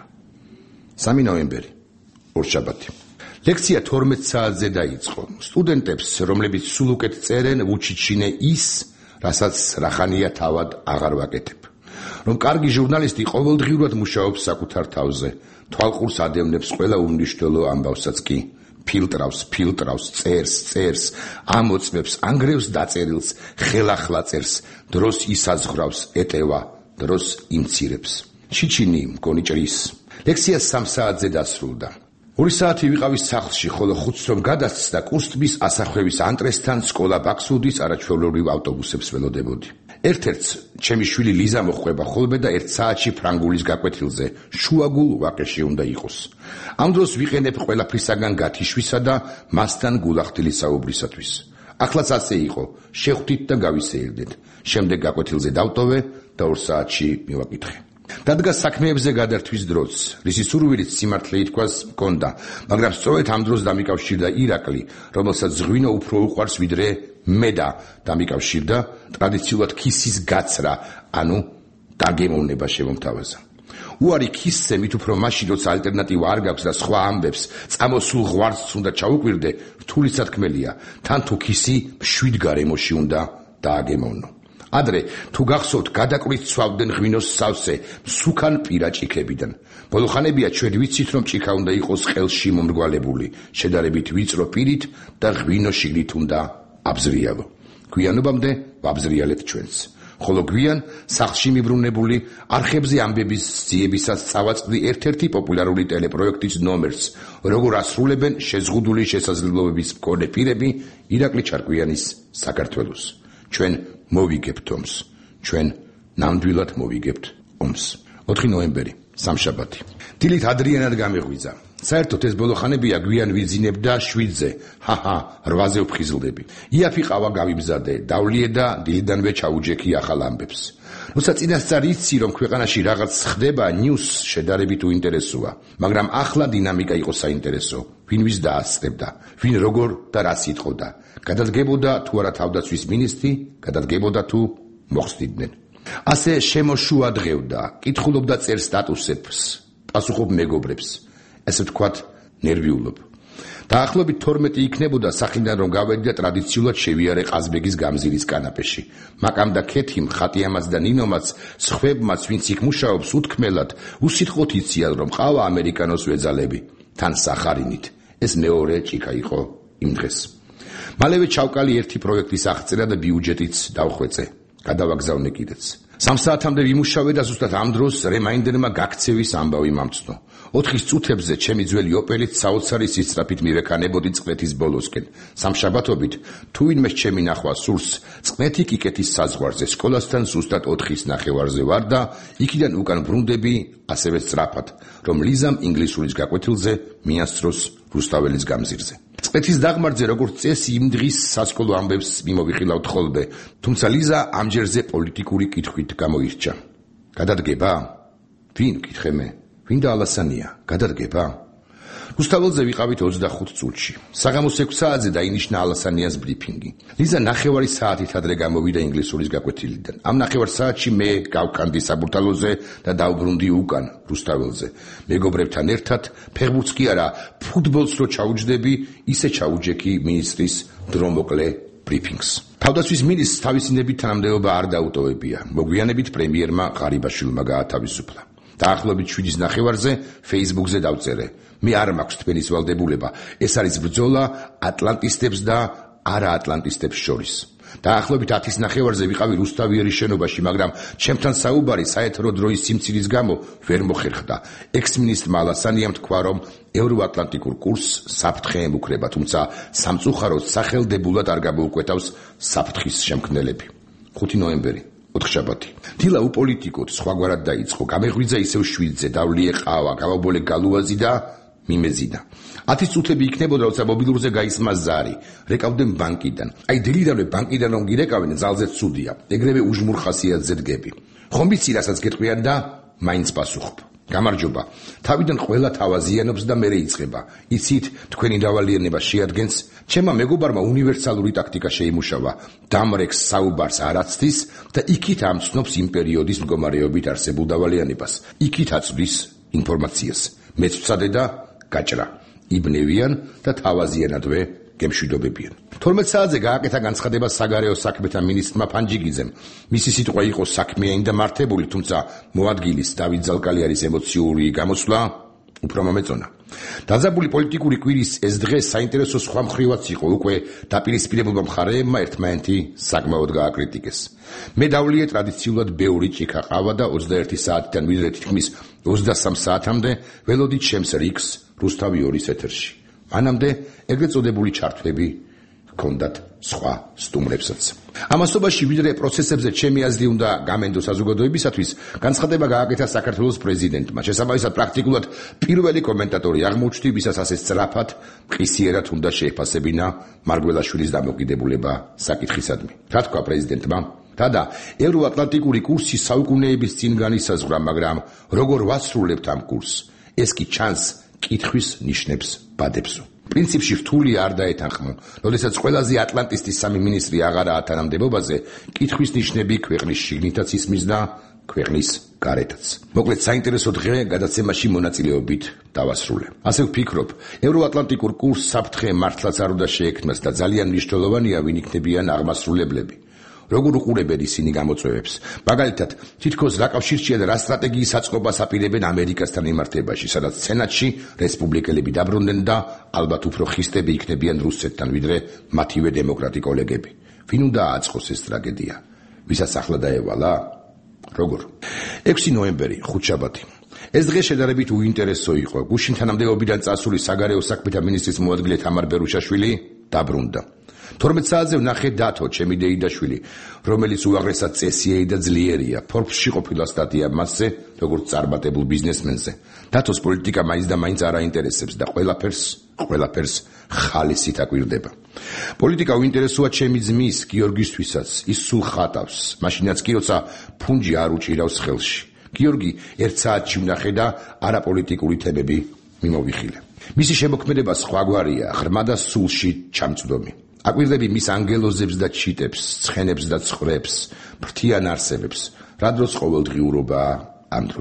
სამი ნოემბერი, ორშაბათი. ლექცია თორმეტ საათზე დაიწყო. სტუდენტებს, რომლებიც სულ უკეთ წერენ, ვუჩიჩინე ის, რასაც რახანია თავად აღარ ვაკეთებ. რომ კარგი ჟურნალისტი ყოველდღიურად მუშაობს საკუთარ თავზე, თვალყურს ადევნებს ყველა უმნიშვნელო ამბავსაც კი, ფილტრავს, ფილტრავს, წერს, წერს, ამოწმებს, ანგრევს დაწერილს, ხელახლა წერს, დროს ისაზღვრავს, ეტევა, დროს იმცირებს. ჩიჩინი მგონი ჭრის. ლექცია სამ საათზე დასრულდა. ორი საათი ვიყავი სახლში, ხოლო ხუთს რომ გადასცდა, კურსტბის ასახვევის ანტრესთან სკოლა ბაქსუდის არაჩვეულებრივ ავტობუსებს ველოდებოდი. ერთ-ერთს ჩემი შვილი ლიზა მოხვება ხოლმე და ერთ საათში ფრანგულის გაკვეთილზე, შუაგულ ვაკეში უნდა იყოს. ამ დროს ვიყენებ ყველაფრისაგან გათიშვისა და მასთან გულახდილი საუბრისათვის. ახლაც ასე იყო, შეხვდით და გავისეირდეთ. შემდეგ გაკვეთილზე დავტოვე და ორ საათში მივაკითხე. დადგა საქმეებზე გადართვის დროც, რისი სურვილით სიმართლე ითქვას მქონდა, მაგრამ სწორედ ამ დროს დამიკავშირდა ირაკლი, რომელსაც ღვინო უფრო უყვარს ვიდრე მე და დამიკავშირდა ტრადიციულად ქისის გაცრა, ანუ დაგემოვნება შემომთავაზა. უარი ქისზე მით უფრო მაშინ, როცა ალტერნატივა არ გაქვს და სხვა ამბებს, წამოსულ ღვარცს უნდა ჩაუკვირდე, რთული სათქმელია, თან თუ ქისი მშვიდ გარემოში უნდა დააგემოვნო. ადრე თუ გახსოვთ, გადაკვირით ცვავდნენ ღვინოს სავსე, მსუქან პირაჭიქებიდან. ბოლოხანებია ჩვენ ვიცით, რომ ჭიქა უნდა იყოს ყელში მომრგვალებული, შედარებით ვიწრო პირით და ღვინო შიგნით უნდა აბზრიალო. გვიანობამდე ვაბზრიალეთ ჩვენს. ხოლო გვიან სახლში მიბრუნებული არხებზე ამბების ძიებისას წავაწყდი ერთ-ერთი პოპულარული ტელეპროექტის ნომერს, როგორ ასრულებენ შეზღუდული შესაძლებლობების მქონე პირები ირაკლი ჩარკვიანის საქართველოს. ჩვენ მოვიგებთ ომს, ჩვენ ნამდვილად მოვიგებთ ომს. ოთხი ნოემბერი, სამშაბათი. დილით ადრიანად გამეღვიძა. საერთოდ ეს ბოლოხანებია გვიან ვიძინებ და შვიდზე, ჰაჰა, რვაზე ვფხიზლდები. იაფი ყავა გავიბზადე, დავლიე და დილიდანვე ჩაუჯექი ახალ ამბებს. როცა წინასწარ იცი, რომ ქვეყანაში რაღაც ხდება, ნიუს შედარებით უინტერესოა, მაგრამ ახლა დინამიკა იყო საინტერესო. ვინ ვის დაასწრებდა, ვინ როგორ და რას იტყოდა. გადადგებოდა თუ არა თავდაცვის მინისტრი, გადადგებოდა თუ მოხსნიდნენ. ასე შემოშუადღევდა, კითხულობდა წერ სტატუსებს, პასუხობ მეგობრებს. ესე ვთქვათ, ნერვიულობ. დაახლოებით თორმეტი იქნებოდა სახიდან რომ გავედიდა ტრადიციულად შევიარე ყაზბეგის გამზირის კანაპეში. მაკამ და ქეთიმ, ხატიამაც და ნინომაც, სხვებმაც, ვინც იქ მუშაობს, უთქმელად, უსიტყვოდ იციან, რომ ყავა ამერიკანოს ვეძალები, თან სახარინით. ეს მეორე ჭიქა იყო იმ დღეს. მალევე ჩავკალი ერთი პროექტის აღწერა და ბიუჯეტიც დავხვეწე. გადავაგზავნე კიდეც. სამ საათამდე ვიმუშავე და ზუსტად ამ დროს რემაინდერმა გაქცევის ამბავი მომწნო. ოთხის წუთებზე ჩემი ძველი ოპელით საოცარი სისწრაფით მივექანებოდი წყნეთის ბოლოსკენ. სამშაბათობით თუ ვინმეს ჩემი ნახვა სურს, წყნეთი კიკეთის საზღვარზე სკოლასთან ზუსტად ოთხის ნახევარზე ვარ და იქიდან უკან ბრუნდები ასევე სწრაფად, რომ ლიზამ ინგლისურის გაკვეთილზე მიასწროს რუსთაველის გამზირზე. წყნეთის დაღმართზე როგორც წესი იმ დღის სასკოლო ამბებს მიმოვიხილავთ ხოლმე, თუმცა ლიზა ამჯერზე პოლიტიკური კითხვით გამოირჩა. გადადგება? ვინ გითხე მე? ვინ და ალასანია? გადადგება? რუსთაველზე ვიყავით ოცდახუთ წუთში. საღამოს ექვს საათზე დაინიშნა ალასანიას ბრიფინგი. ლიზა ნახევარი საათით ადრე გამოვიდა ინგლისურის გაკვეთილიდან. ამ ნახევარ საათში მე გავკანდი საბურთალოზე და დავბრუნდი უკან რუსთაველზე. მეგობრებთან ერთად ფეხბურთს კი არა, ფუტბოლს რო ჩაუჯდები, ისე ჩაუჯექი მინისტრის დრომოკლე ბრიფინგს. თავდაცვის მინისტრს თავისი ნებით თანამდებობა არ დაუტოვებია. მოგვიანებით პრემიერმა ღარიბაშვილმა გაათავისუფლა. დაახლოებით შვიდის ნახევარზე Facebook-ზე დავწერე. მე არ მაქვს თქვენის ვალდებულება. ეს არის ბრძოლა ატლანტისტებს და არაატლანტისტებს შორის. დაახლოებით ათის ნახევარზე ვიყავი რუსთავიერის შენობაში, მაგრამ ჩემთან საუბარი საეთერო დროის სიმცირის გამო ვერ მოხერხდა. ექს-მინისტრმა ალასანიამ თქვა, რომ ევროატლანტიკურ კურსს საფრთხე ემუქრება, თუმცა სამწუხაროდ სახელდებულად არ გამოუკვეთავს საფრთხის შემქმნელები. ხუთი ნოემბერი ოთხშაბათი. დილა უპოლიტიკოდ სხვაგვარად დაიწყო. გამეღვიძა ისევ შვიდზე, დავლიე ყავა, გავაბოლე გალუაზი და მიმეზიდა. ათის წუთები იქნებოდა, როცა მობილურზე გაისმა ზარი. რეკავდნენ ბანკიდან. აი დილიდანვე ბანკიდან რომ გირეკავენ, ძალზე ცუდია. ეგრევე უჟმურ ხასიათზე დგები. ხომ ვიცი, რასაც გეტყვიან და მაინც პასუხობ. გამარჯობა. თავიდან ყველა თავაზიანობს და მერე იწყება. იცით, თქვენი დავალიანება შეადგენს, ჩემმა მეგობარმა უნივერსალური ტაქტიკა შეიმუშავა. დამრექს საუბარს არაცდის და იქით ამცნობს იმ პერიოდის მდგომარეობით არსებულ დავალიანებას. იქით აწვდის ინფორმაციას. მეც ვცადე და გაჭრა. იბნევიან და თავაზიანადვე გემშვიდობებიან. თორმეტ საათზე გააკეთა განცხადება საგარეო საქმეთა მინისტრმა ფანჯიგიძემ. მისი სიტყვა იყო საქმიანი და მართებული, თუმცა მოადგილის დავით ზალკალიანის ემოციური გამოსვლა უფრო მომეწონა. დაძაბული პოლიტიკური კვირის ეს დღე საინტერესო სხვა მხრივაც იყო. უკვე დაპირისპირებულმა მხარეებმა ერთმანეთი საკმაოდ გააკრიტიკეს. მე დავლიე ტრადიციულად ბევრი ჭიქა ყავა და ოცდაერთი საათიდან ვიდრე თითქმის ოცდასამ საათამდე ველოდით ჩემს რიგს რუსთავი ორის ეთერში. მანამდე ეგრეთ წოდებული ჩართვები ჰქონდათ სხვა სტუმრებსაც. ამასობაში ვიდრე პროცესებზე ჩემი აზრი უნდა გამენდო საზოგადოებისათვის, განცხადება გააკეთა საქართველოს პრეზიდენტმა. შესაბამისად პრაქტიკულად პირველი კომენტატორი აღმოჩნდი, ვისაც ასე სწრაფად მყისიერად უნდა შეეფასებინა მარგველაშვილის დამოკიდებულება საკითხისადმი. რა თქვა პრეზიდენტმა? და ევროატლანტიკური კურსი საუკუნეების წინ განისაზღვრა, მაგრამ როგორ ვასრულებთ ამ კურსს? ეს კი ჩანს კითხვის ნიშნებს ბადებსო. პრინციპში რთული არ დაეთანხმო, როდესაც ყველაზე ატლანტისტის სამი მინისტრი აღარაა თანამდებობაზე, კითხვის ნიშნები ქვეყნის შიგნითაც ისმის და ქვეყნის გარეთაც. მოკლედ საინტერესო დღე გადაცემაში მონაწილეობით დავასრულე. ასე ვფიქრობ, ევროატლანტიკურ კურსს საფრთხე მართლაც არ უნდა შეექმნას და ძალიან მნიშვნელოვანია, ვინ იქნებიან აღმასრულებლები. როგორ უყურებენ ისინი გამოწვევებს? მაგალითად, თითქოს რა კავშირშია და რა სტრატეგიის აწყობას აპირებენ ამერიკასთან მიმართებაში, სადაც სენატში რესპუბლიკელები დაბრუნდნენ და ალბათ უფრო ხისტები იქნებიან რუსეთთან, ვიდრე მათივე დემოკრატი კოლეგები. ვინ უნდა აწყოს ეს ტრაგედია? ვისაც ახლა დაევალა? როგორ? ექვსი ნოემბერი, ხუთშაბათი. ეს დღე შედარებით უინტერესო იყო. გუშინ თანამდებობიდან წასული საგარეო საქმეთა მინისტრის მოადგილე თამარ ბერუშაშვილი დაბრუნდა. თორმეტ საათზე ვნახე დათო, ჩემი დეიდაშვილი, რომელიც უაღრესად წესიერი და ძლიერია. Forbes-ში ყოფილა სტატია მასზე, როგორც წარმატებულ ბიზნესმენზე. დათოს პოლიტიკა მაინც და მაინც არ აინტერესებს და ყველაფერს, ყველაფერს ხალისით აკვირდება. პოლიტიკა უინტერესოა ჩემი ძმის, გიორგისთვისაც, ის სულ ხატავს, მაშინაც კი როცა ფუნჯი არ უჭირავს ხელში. გიორგი ერთ საათში ვნახე და არაპოლიტიკური თემები მიმოვიხილე. მისი შემოქმედება სხვაგვარია, ღრმა და სულში ჩამწვდომი. აკვირდები მის ანგელოზებს და ჩიტებს, ცხენებს და ცხვრებს, ფრთიან არსებებს, რა დროს ყოველდღიურობაა ამ დროს.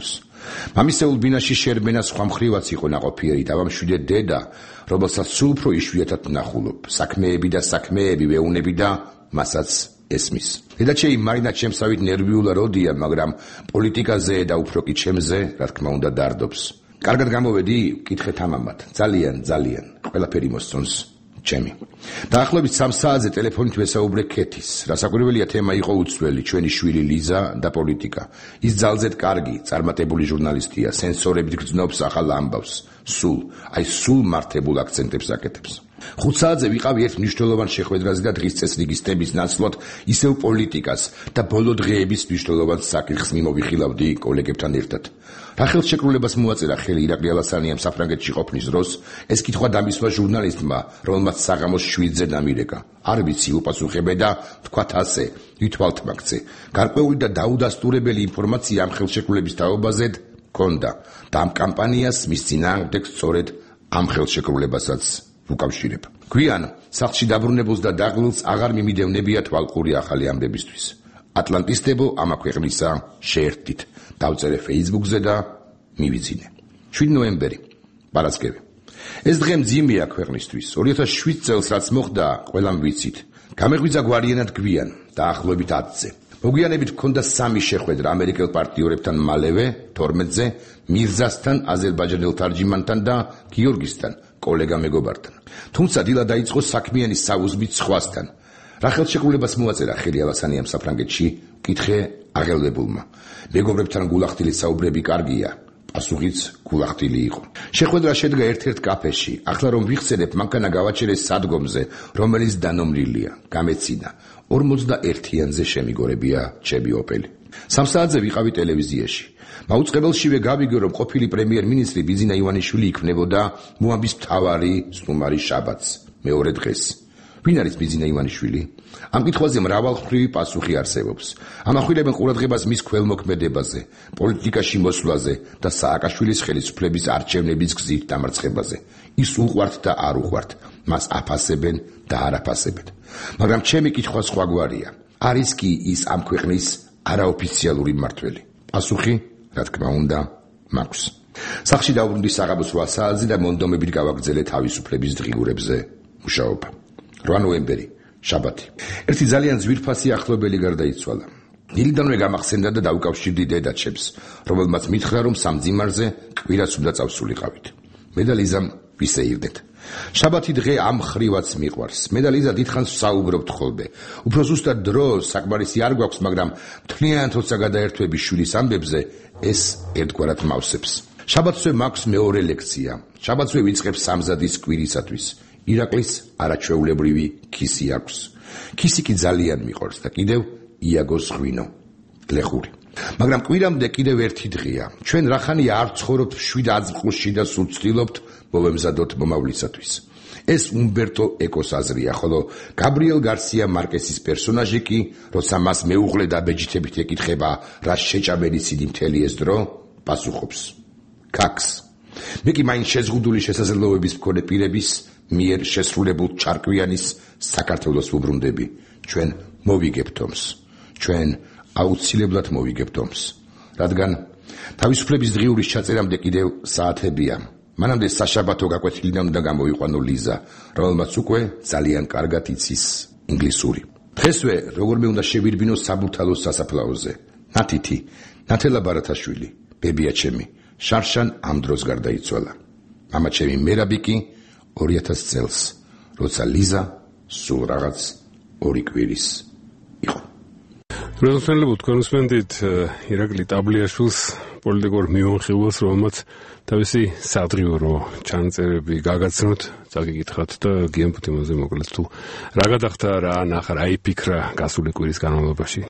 მამისეულ ბინაში შერბენა სხვა მხრივაც იყო ნაყოფიერი და მშვიდე დედა, რომელსაც სულ უფრო იშვიათად ნახულობ, საქმეები და საქმეები ვეუნები და მასაც ესმის. დედაჩეი მარინა ჩემსავით ნერვიულა როდია, მაგრამ პოლიტიკაზე და უფრო კი ჩემზე, რა თქმა უნდა, დარდობს. კარგად გამოვედი, კითხე თამამად. ძალიან, ძალიან. ყველაფერი მოსწონს ჩემი. დაახლოებით სამ საათზე ტელეფონით ვესაუბრე ქეთის. რასაკვირველია თემა იყო უცვლელი, ჩვენი შვილი ლიზა და პოლიტიკა. ის ძალზედ კარგი, წარმატებული ჟურნალისტია, სენსორებით გრძნობს ახალ ამბავს. სულ, აი სულ მართებულ აქცენტებს აკეთებს. ხუთ საათზე ვიყავი ერთ მნიშვნელოვან შეხვედრაზე და დღის წესრიგის თემის ნაცვლად ისევ პოლიტიკას და ბოლო დღეების მნიშვნელოვან საკითხს მიმოვიხილავდი კოლეგებთან ერთად. რა ხელშეკრულებას მოაწერა ხელი ირაკლი ალასანიამ საფრანგეთში ყოფნის დროს, ეს კითხვა დამისვა ჟურნალისტმა, რომელმაც საღამოს შვიდზე დამირეკა. არ ვიცი, უპასუხებე და თქვათ ასე, ვითვალთ მაგზე. გარკვეული და დაუდასტურებელი ინფორმაცია ამ ხელშეკრულების თაობაზე ჰქონდა და ამ კამპანიას მის წინააღმდეგ სწორედ ამ ხელშეკრულებასაც უკავშირებ. გვიან სახლში დაბრუნებულს და დაღლილს აღარ მიმიდევნებია თვალყური ახალი ამბებისთვის. ატლანტისტებო ამა ქვეყნისა შეერთდით. დავწერე Facebook-ზე და მივიძინე. შვიდი ნოემბერი, პარასკევი. ეს დღე მძიმეა ქვეყნისთვის. ორი ათას შვიდ წელს რაც მოხდა, ყველამ ვიცით. გამეღვიძა გვარიანად გვიან, დაახლოებით ათზე. მოგვიანებით ჰქონდა სამი შეხვედრა ამერიკელ პარტიორებთან მალევე, თორმეტზე, მირზასთან, აზერბაიჯანელ თარჯიმანთან და გიორგისთან, კოლეგა მეგობართან. თუმცა დილა დაიწყო საქმიანი საუზმით სხვასთან. რა ხელშეკრულებას მოაწერა ხელი ალასანიამ საფრანგეთში, კითხე აღელვებულმა. მეგობრებთან გულახდილი საუბრები კარგია, პასუხიც გულახდილი იყო. შეხვედრა შედგა ერთ-ერთ კაფეში. ახლა რომ ვიხსენებ, მანქანა გავაჩერე სადგომზე, რომელიც დანომრილია, გამეცინა. ორმოცდაერთიანზე შემიგორებია ჩემი ოპელი. სამ საათზე ვიყავი ტელევიზიაში. მაუწყებელშივე გავიგე, რომ ყოფილი პრემიერ-მინისტრი ბიძინა ივანიშვილი იქნებოდა მოამბის მთავარი სტუმარი შაბათს, მეორე დღეს. ვინ არის ბიძინა ივანიშვილი? ამ კითხვაზე მრავალმხრივი პასუხი არსებობს. ამახვილებენ ყურადღებას მის ქველმოქმედებაზე, პოლიტიკაში მოსვლაზე და სააკაშვილის ხელისუფლების არჩევნების გზით დამარცხებაზე. ის უყვართ და არ უყვართ, მას აფასებენ და არ აფასებენ. მაგრამ ჩემი კითხვა სხვაგვარია. არის კი ის ამ ქვეყნის არაოფიციალური მმართველი? პასუხი, რა თქმა უნდა, მაქვს. სახლში დავბრუნდი საღამოს რვა საათზე და მონდომებით გავაგრძელე თავისუფლების დღიურებზე მუშაობა. რვა ნოემბერი, შაბათი. ერთი ძალიან ძვირფასი ახლობელი გარდაიცვალა. დილიდანვე გამახსენდა და დაუკავშირდი დედაჩემს, რომელმაც მითხრა, რომ სამძიმარზე კვირაც უნდა წავსულიყავით. მე და ლიზამ ვისეირდეთ. შაბათი დღე ამ ხრივაც მიყვარს. მე და ლიზა დიდხანს ვსაუბრობთ ხოლმე. უფრო ზუსტად დრო საკმარისი არ გვაქვს, მაგრამ მთლიანად როცა გადაერთვები შვილის ამბებზე, ეს ერთგვარად მავსებს. შაბათზე მაქვს მეორე ლექცია. შაბათზე ვიწყებ სამზადის კვირისათვის. ირაკლის არაჩვეულებრივი ქისი აქვს. ქისი კი ძალიან მიყვარს და კიდევ იაგოს ღვინო, გლეხური. მაგრამ კვირამდე კიდევ ერთი დღეა. ჩვენ რახანია არ ცხოვრობთ შვიდ აწმყოში და სულ ცდილობთ მოვემზადოთ მომავლისათვის. ეს უმბერტო ეკოს აზრია, ხოლო გაბრიელ გარსია მარკესის პერსონაჟი კი, როცა მას მეუღლე და ბეჯითებით ეკითხება, რა შეჭამელი სიდი მთელი ეს დრო, პასუხობს: ქაქს. მე კი მაინც შეზღუდული შესაძლებლობების მქონე პირების მიერ შესრულებულ ჩარკვიანის საქართველოს ვუბრუნდები. ჩვენ მოვიგებთ ომს. ჩვენ აუცილებლად მოვიგებთ ომს. რადგან თავისუფლების დღიურის ჩაწერამდე კიდევ საათებია. მანამდე საშაბათო გაკვეთილიდან უნდა გამოვიყვანო ლიზა, რომელმაც უკვე ძალიან კარგად იცის ინგლისური. დღესვე როგორმე უნდა შევირბინო საბურთალოს სასაფლაოზე. ნათითი, ნათელა ბარათაშვილი, ბებია ჩემი, შარშან ამ დროს გარდაიცვალა. მამა ჩემი მერაბი კი ორი ათას წელს, როცა ლიზა სულ რაღაც ორი კვირის იყო. როდოსმენლებო, თქვენ უსმენთ ირაკლი ტაბლიაშვილს, პოლიტიკურ მიმოხილვას, რომელმაც თავისი სადღიურო ჩანწერები გაგაცნოთ, წაგიკითხათ და გიამბოთ იმაზე მოკლედ თუ რა გადახდა, რა ნახა, რა იფიქრა გასული კვირის განმავლობაში.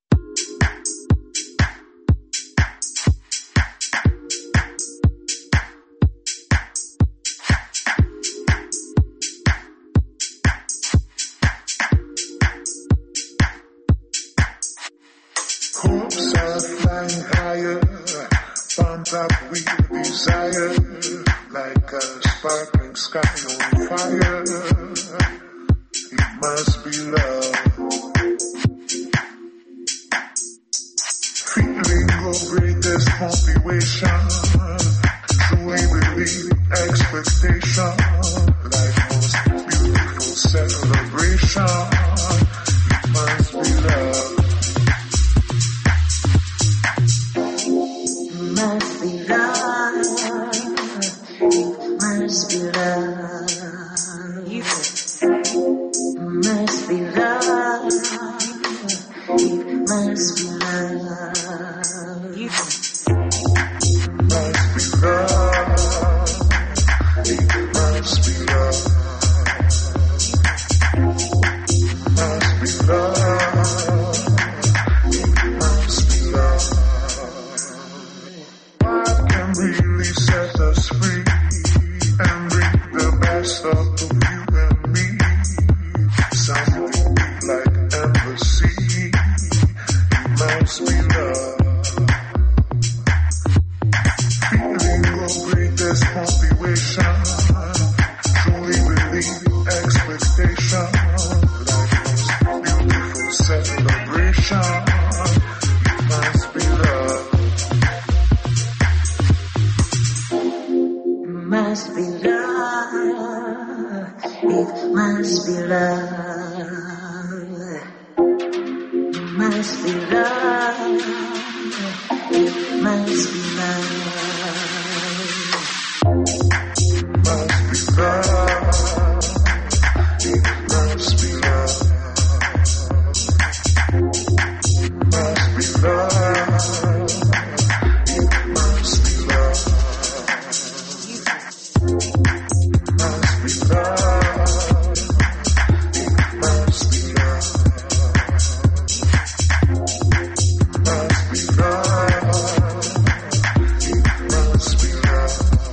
Up with desire, like a sparkling sky on fire. It must be love. Feeling go great, this motivation. Truly believe expectation. Life most beautiful celebration. It must be love. It must be love. It must be love. It must be love. It must be love. It must be love. It must be love. Must be love. It must be love. What can really set us free and bring the best of the you and me? Something like embassy. It must be love. Feeling of greatest motivation. Truly believe expectation. Life most beautiful celebration. It must be love. It must be love. It must be love. It must be love. It must be love. Must be love. It must be love. Must be love. It must be love. Must be love. It must be love. Must be love. It must be love.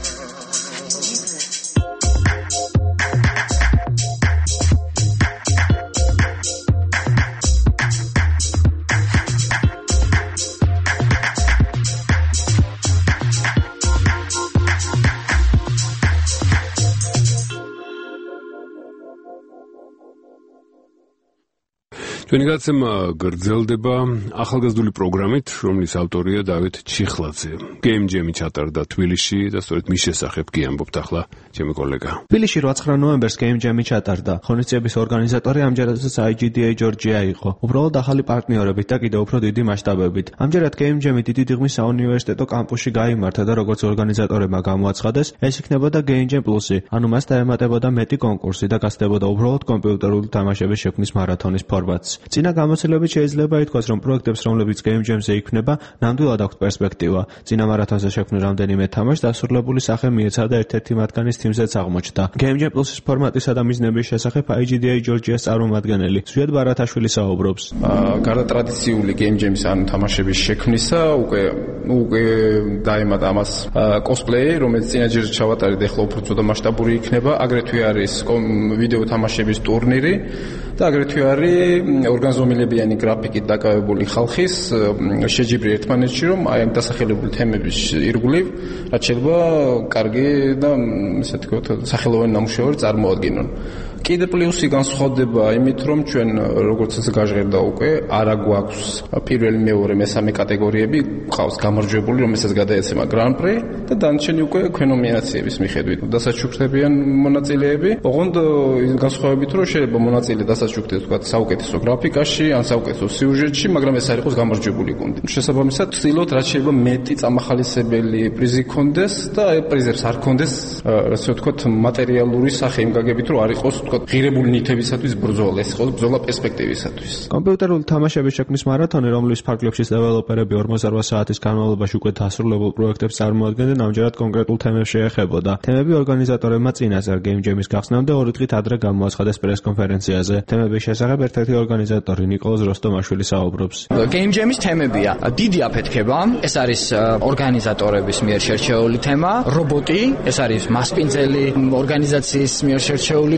ჩვენი გაცემა გრძელდება ახალგაზრდული პროგრამით, რომლის ავტორია დავით ჩიხლაძე. Game Jam-ი ჩატარდა თბილისში და სწორედ მის შესახებ კი ამბობთ ახლა ჩემი კოლეგა. თბილისში რვაცხრა ნოემბერს Game Jam-ი ჩატარდა. ღონისძიების ორგანიზატორი ამჯერადაც I G D A Georgia იყო. უბრალოდ ახალი პარტნიორებით და კიდევ უფრო დიდი მასშტაბებით. ამჯერად Game Jam-ი დიდი დიღმის საუნივერსიტეტო კამპუსში გაიმართა და როგორც ორგანიზატორებმა გამოაცხადეს, ეს იქნებოდა Game Jam Plus-ი, ანუ მას დაემატებოდა მეტი კონკურსი და გასწრებოდა უბრალოდ კომპიუტერული თამაშების შექმნის მარათონის ფორმატს. წინა გამოცდილებით შეიძლება ითქვას, რომ პროექტებს, რომლებიც Game Jam-ზე იქმნება, ნამდვილად აქვთ პერსპექტივა. წინა მარათონზე შექმნილ რამდენიმე თამაშს დასრულებული სახე მიეცა და ერთ-ერთი მათგანის თიმზეც აღმოჩნდა. Game Jam Plus-ის ფორმატისა და მიზნების შესახებ I G D A Georgia-ს წარმომადგენელი ზვიად ბარათაშვილი საუბრობს. გარდა ტრადიციული Game Jam-ის ან თამაშების შექმნისა, უკვე უკვე დაემატა ამას cosplay, რომელიც წინაჯერ ჩავატარეთ, ეხლა უფრო ცოტა მასშტაბური იქნება, აგრეთვე არის ვიდეო თამაშების ტურნირი და აგრეთვე არის ორგანიზმილებიანი გრაფიკით დაკავებული ხალხის შეჯიბრი ერთმანეთში, რომ აი ამ დასახელებული თემების ირგვლივ რაც შეიძლება კარგი და ესე ვთქვათ სახელოვანი ნამუშევარი წარმოადგინონ. კიდე პლუსი განსხვავდება იმით, რომ ჩვენ როგორც ეს გაჟღერდა უკვე, არა გვაქვს პირველი, მეორე, მესამე კატეგორიები, ყავს გამარჯვებული, რომელსაც გადაეცემა Grand Prix და დანარჩენი უკვე ქვენომინაციების მიხედვით დასაჩუქრებიან მონაწილეები. ოღონდ განსხვავებით, რომ შეიძლება მონაწილე დასაჩუქრდეს თქვა საუკეთესო გრაფიკაში, ან საუკეთესო სიუჟეტში, მაგრამ ეს არ იყოს გამარჯვებული გუნდი. შესაბამისად, ვცდილობთ რაც შეიძლება მეტი წამახალისებელი პრიზი ქონდეს და აი პრიზებს არ ქონდეს, ასე ვთქვათ, მატერიალური სახე იმ გაგებით, რომ არ იყოს თქვა ღირებული ნივთებისათვის ბრძოლა, ეს იყოს ბრძოლა პერსპექტივისათვის. კომპიუტერული თამაშების შექმნის მარათონი, რომლის ფარგლებში დეველოპერები ორმოცდაოთხ საათის განმავლობაში უკვე დასრულებულ პროექტებს წარმოადგენდნენ, ამჯერად კონკრეტულ თემებს შეეხებოდა. თემები ორგანიზატორებმა წინასწარ Game Jam-ის გახსნამდე ორი დღით ადრე გამოაცხადეს პრეს-კონფერენციაზე. თემების შესახებ ერთ-ერთი ორგანიზატორი ნიკოლოზ როსტომაშვილი საუბრობს. Game Jam-ის თემებია დიდი აფეთქება, ეს არის ორგანიზატორების მიერ შერჩეული თემა, რობოტი, ეს არის მასპინძელი ორგანიზაციის მიერ შერჩეული თემა,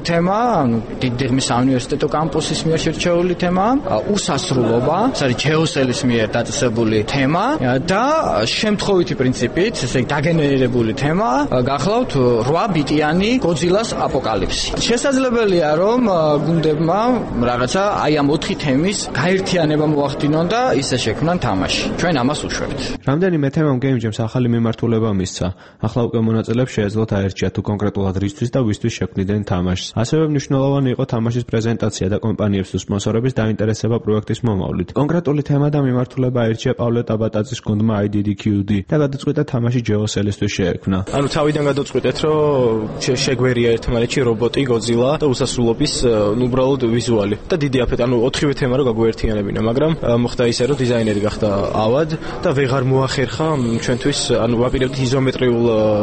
ანუ დიდიღმის საუნივერსიტეტო კამპუსის მიერ შერჩეული თემაა, უსასრულობა, ეს არის ჯეოსელის მიერ დაწესებული თემა და შემთხვევითი პრინციპით, ესე იგი დაგენერირებული თემა, გახლავთ რვა ბიტიანი გოძილას აპოკალიფსი. შესაძლებელია რომ გუნდებმა რაღაცა აი ამ ოთხი თემის გაერთიანება მოახდინონ და ისე შექმნან თამაში. ჩვენ ამას უშვებთ. რამდენიმე თემამ Game Jam-ს ახალი მიმართულება მისცა. ახლა უკვე მონაწილეებს შეეძლოთ აერჩიათ თუ კონკრეტულად რისთვის და ვისთვის შექმნიდნენ თამაშს. ასევე მნიშვნელოვანი იყო თამაშის პრეზენტაცია და კომპანიებს თუ სპონსორების დაინტერესება პროექტის მომავლით. კონკრეტული თემა და მიმართულება აირჩია პავლე ტაბატაძის გუნდმა I D D Q D და გადაწყვიტა თამაში ჯეოსელისთვის შეექმნა. ანუ თავიდან გადაწყვიტეთ, რომ შეგვერია ერთმანეთში რობოტი, გოძილა და უსასრულობის უბრალოდ ვიზუალი. და დიდი აფეთ, ანუ ოთხივე თემა რო გაგვერთიანებინა, მაგრამ მოხდა ისე, რომ დიზაინერი გახდა ავად და ვეღარ მოახერხა ჩვენთვის, ანუ ვაპირებდით იზომეტრიულ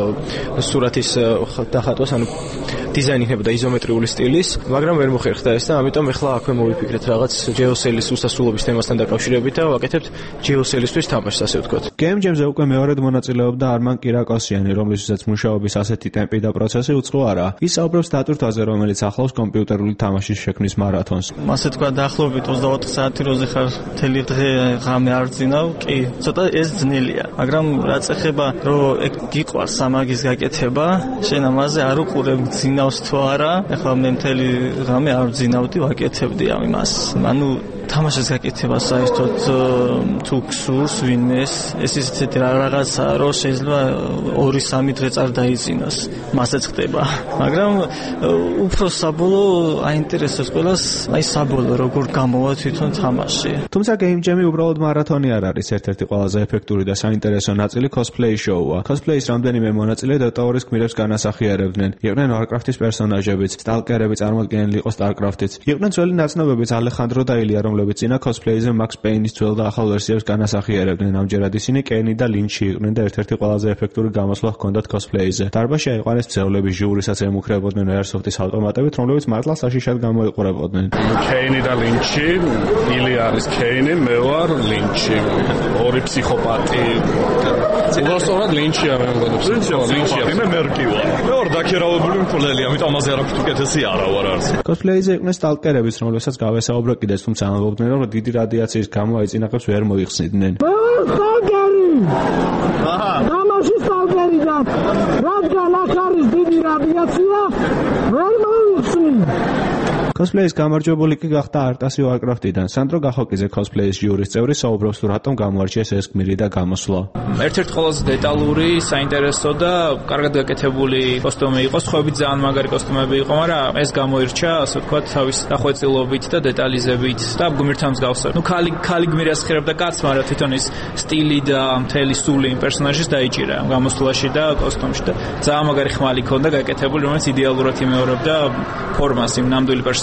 სურათის დახატვას, ანუ დიზაინი იქნებოდა იზომეტრიული სტილის, მაგრამ ვერ მოხერხდა ეს და ამიტომ ახლა აქვე მოვიფიქრეთ რაღაც ჯეოსელის უსასრულობის თემასთან დაკავშირებით და ვაკეთებთ ჯეოსელისთვის თამაშს, ასე ვთქვათ. Game Jam-ზე უკვე მეორედ მონაწილეობდა არმან კირაკოსიანი, რომლისთვისაც მუშაობის ასეთი ტემპი და პროცესი უწყო არაა. ის საუბრობს დატვირთვაზე, რომელიც ახლავს კომპიუტერული თამაშის შექმნის მარათონს. ასე თქვა, დაახლოებით ოცდაოთხ საათი როზე ხარ მთელი დღე ღამე არ ძინავ, კი, ცოტა ეს ძნელია, მაგრამ რაც ეხება, რომ ეგ გიყვარს ამაგის გაკეთება, შენ ამაზე არ უყურებ ძინავს თუ არა, ახლა მე მთელი ღამე არ ძინავდი, ვაკეთებდი ამას. ანუ თამაშის გაკეთება საერთოდ თუ გსურს ვინმეს, ეს ისეთი რაღაცაა, რომ შეიძლება ორი სამი დღე წარ დაიძინოს, მასეც ხდება. მაგრამ უფრო საბოლოო აინტერესებს ყველას, აი საბოლოო როგორ გამოვა თვითონ თამაში. თუმცა Game Jam-ი უბრალოდ მარათონი არ არის, ერთ-ერთი ყველაზე ეფექტური და საინტერესო ნაწილი cosplay show-ა. Cosplay-ის რამდენიმე მონაწილე დატოვრის გმირებს განასახიერებდნენ. იყვნენ Warcraft-ის პერსონაჟებიც, სტალკერები წარმოადგენილი იყო StarCraft-იც. იყვნენ ძველი ნაცნობებიც ალეხანდრო და ილია, რომლებიც წინა cosplay-ზე Max Payne-ის ძველ და ახალ ვერსიებს განასახიერებდნენ. ამჯერად ისინი კენი და ლინჩი იყვნენ და ერთ-ერთი ყველაზე ეფექტური გამოსვლა ჰქონდათ cosplay-ზე. დარბაზში აიყვანეს მძევლების ჟიური, რასაც ემუქრებოდნენ Airsoft-ის ავტომატებით, რომლებიც მართლა საშიშად გამოიყურებოდნენ. კენი და ლინჩი, ილია არის კენი, მე ვარ ლინჩი. ორი ფსიქოპატი. უბრალოდ ლინჩია მე მგონი. ლინჩია, მე მერკი ვარ. მე ვარ დაქირავებული მკვლელი, ამიტომ ამაზე არ აქვს უკეთესი არა ვარ არც. Cosplay-ზე იყვნენ სტალკერებიც, რომლებსაც გავესაუბრა კიდეც, თუმცა ამბობდნენ, რომ დიდი რადიაციის გამო აი წინაყებს ვერ მოიხსნიდნენ. სტალკერი! აჰა. თამაში სტალკერი და რადგან აქ არის დიდი რადიაცია, ვერ მოიხსნი. Cosplay-ის გამარჯვებული კი გახდა არტასი Warcraft-დან. სანდრო გახოკიძე Cosplay-ის ჟიურის წევრი საუბრობს თუ რატომ გამოარჩიეს ეს გმირი და გამოსვლა. ერთ-ერთი ყველაზე დეტალური, საინტერესო და კარგად გაკეთებული კოსტუმი იყო. სხვაობით ძალიან მაგარი კოსტუმები იყო, მაგრამ ეს გამოირჩა, ასე ვთქვათ, თავის დახვეწილობით და დეტალიზებით და გმირთან მსგავსად. ნუ ქალი ქალი გმირი ასხერებდა კაცს, მაგრამ თვითონ ის სტილი და მთელი სული იმ პერსონაჟის დაიჭირა გამოსვლაში და კოსტუმში და ძალიან მაგარი ხმალი ჰქონდა გაკეთებული, რომელიც იდეალურად იმეორებდა ფორმას იმ ნამდვილი პერსონაჟის.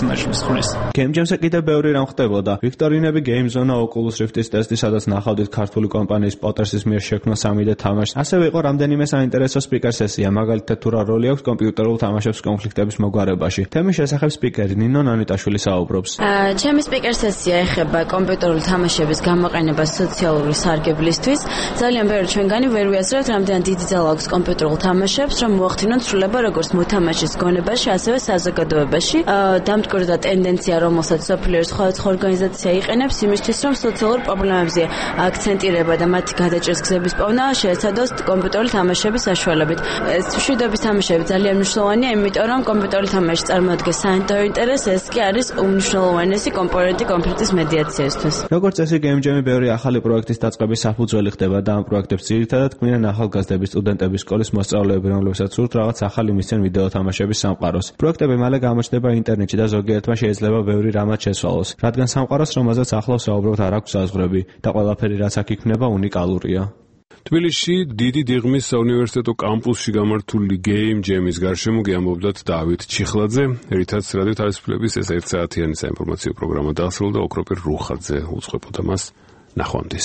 Game Jam-ზე კიდევ ბევრი რამ ხდებოდა. ვიქტორინები, Game Zone-ა, Oculus Rift-ის ტესტი, სადაც ნახავდით ქართული კომპანიის Poters-ის მიერ შექმნა სამი დე თამაშს. ასევე იყო რამდენიმე საინტერესო სპიკერ სესია, მაგალითად თუ რა როლი აქვს კომპიუტერულ თამაშებს კონფლიქტების მოგვარებაში. თემის შესახებ სპიკერი ნინო ნანიტაშვილი საუბრობს. ჩემი სპიკერ სესია ეხება კომპიუტერული თამაშების გამოყენებას სოციალური სარგებლისთვის. ძალიან ბევრი ჩვენგანი ვერ ვიაზრებთ, რამდენად დიდი ძალა აქვს კომპიუტერულ თამაშებს, რომ მოახდინონ ცვლილება როგორც მოთამაშის გონებაში, ასევე საზოგადოებაში. დამტკვრდა ტენდენცია, რომელსაც სოფლიოს სხვადასხვა ორგანიზაცია იყენებს იმისთვის, რომ სოციალურ პრობლემებზე აქცენტირება და მათი გადაჭრის გზების პოვნა შეეცადოს კომპიუტერული თამაშების საშუალებით. ეს მშვიდობის თამაშები ძალიან მნიშვნელოვანია, იმიტომ რომ კომპიუტერული თამაში წარმოადგენს საერთო ინტერესს, ეს კი არის უმნიშვნელოვანესი კომპონენტი კონფლიქტის მედიაციისთვის. როგორც წესი, Game Jam-ი ბევრი ახალი პროექტის დაწყების საფუძველი ხდება და ამ პროექტებს ძირითადად ქმნიან ახალგაზრდების, სტუდენტების, სკოლის მოსწავლეები, რომლებსაც სურთ რაღაც ახალი მისცენ ვიდეო თამაშების სამყაროს. პროექტები მალე გამოჩნდება ინტერნეტში და ზოგიერთმა შეიძლება ბევრი რამაც შესვალოს, რადგან სამყაროს, რომელზეც ახლავს საუბრობთ, არ აქვს საზღვრები და ყველაფერი, რაც აქ იქნება, უნიკალურია. თბილისში დიდი დიღმის საუნივერსიტეტო კამპუსში გამართული Game Jam-ის გარშემო გიამბობდათ დავით ჩიხლაძე, რითაც რადიო თავისუფლების ეს ერთ საათიანი საინფორმაციო პროგრამა დაასრულა და ოქროპირ რუხაძე უწყებოდა მას. ნახვამდის.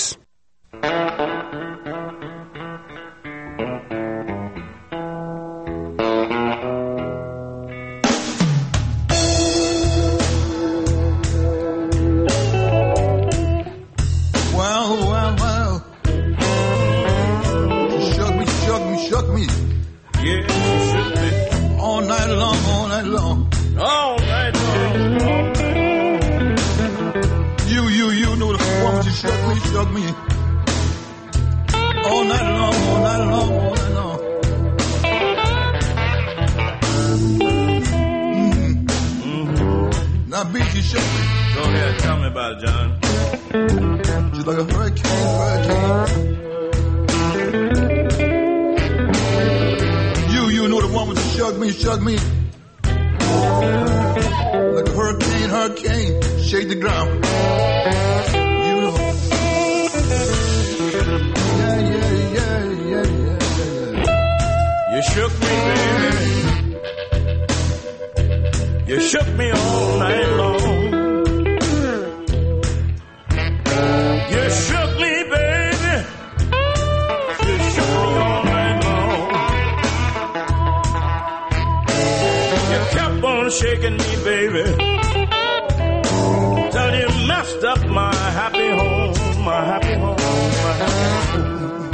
all night long. You, you, you know the woman just shook me, shook me. All night long, all night long, all night long. Mm-hmm. Mm-hmm. Now, B, she shook me. Go ahead, tell me about it, John. She's like a hurricane, hurricane. You, you know the woman just shook me, shook me. Like a hurricane, hurricane, shake the ground. You know. Yeah, yeah, yeah, yeah, yeah, yeah. You shook me, baby. You shook me all night long. You shook me, baby. You shook me all night long. You kept on shaking me, baby, till you messed up my happy home, my happy home, my happy home.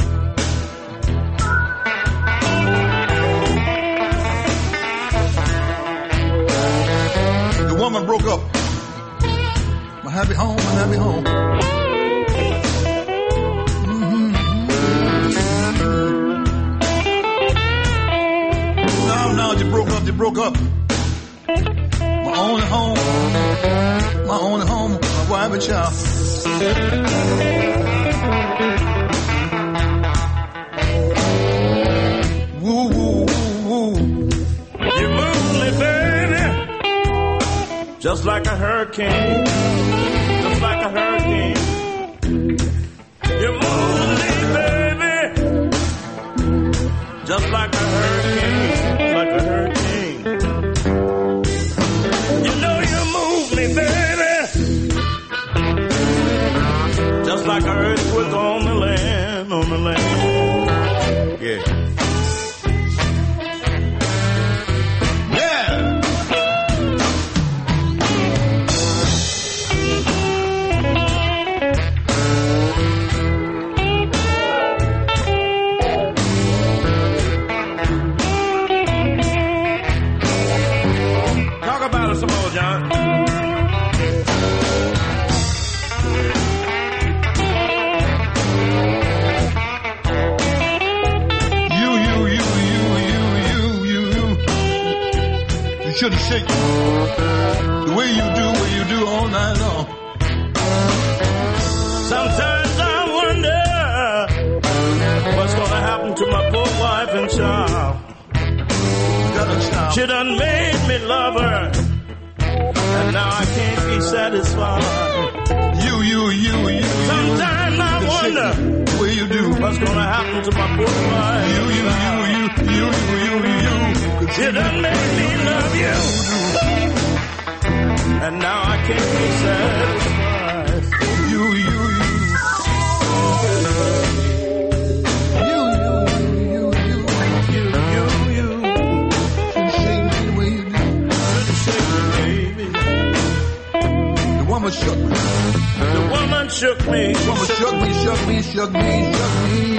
The woman broke up my happy home, my happy home. Mm-hmm. Now, now you broke up, you broke up. My only home, my only home, my wife and child. Woo, woo, woo, woo. You move me, baby, just like a hurricane, just like a hurricane. You move me, baby, just like a hurricane, like a hurricane. Just like an earthquake on the land, on the land. Yeah. Yeah. Talk about it some more, John. Should have shaken the way you do, way you do all night long. Sometimes I wonder what's gonna happen to my poor wife and child. Got a child. She done made me love her, and now I can't be satisfied. You, you, you, you. Sometimes I wonder the way you do what's gonna happen to my poor wife. You, you, you, you, you, you, you, you. You done made me love you, and now I can't be satisfied. You, you, you. You, you, you, you, you, you, you. Shouldn't shake me the way you do. Shouldn't shake me, baby. The woman shook me. The woman shook me. The woman shook me, shook me, shook me, shook me.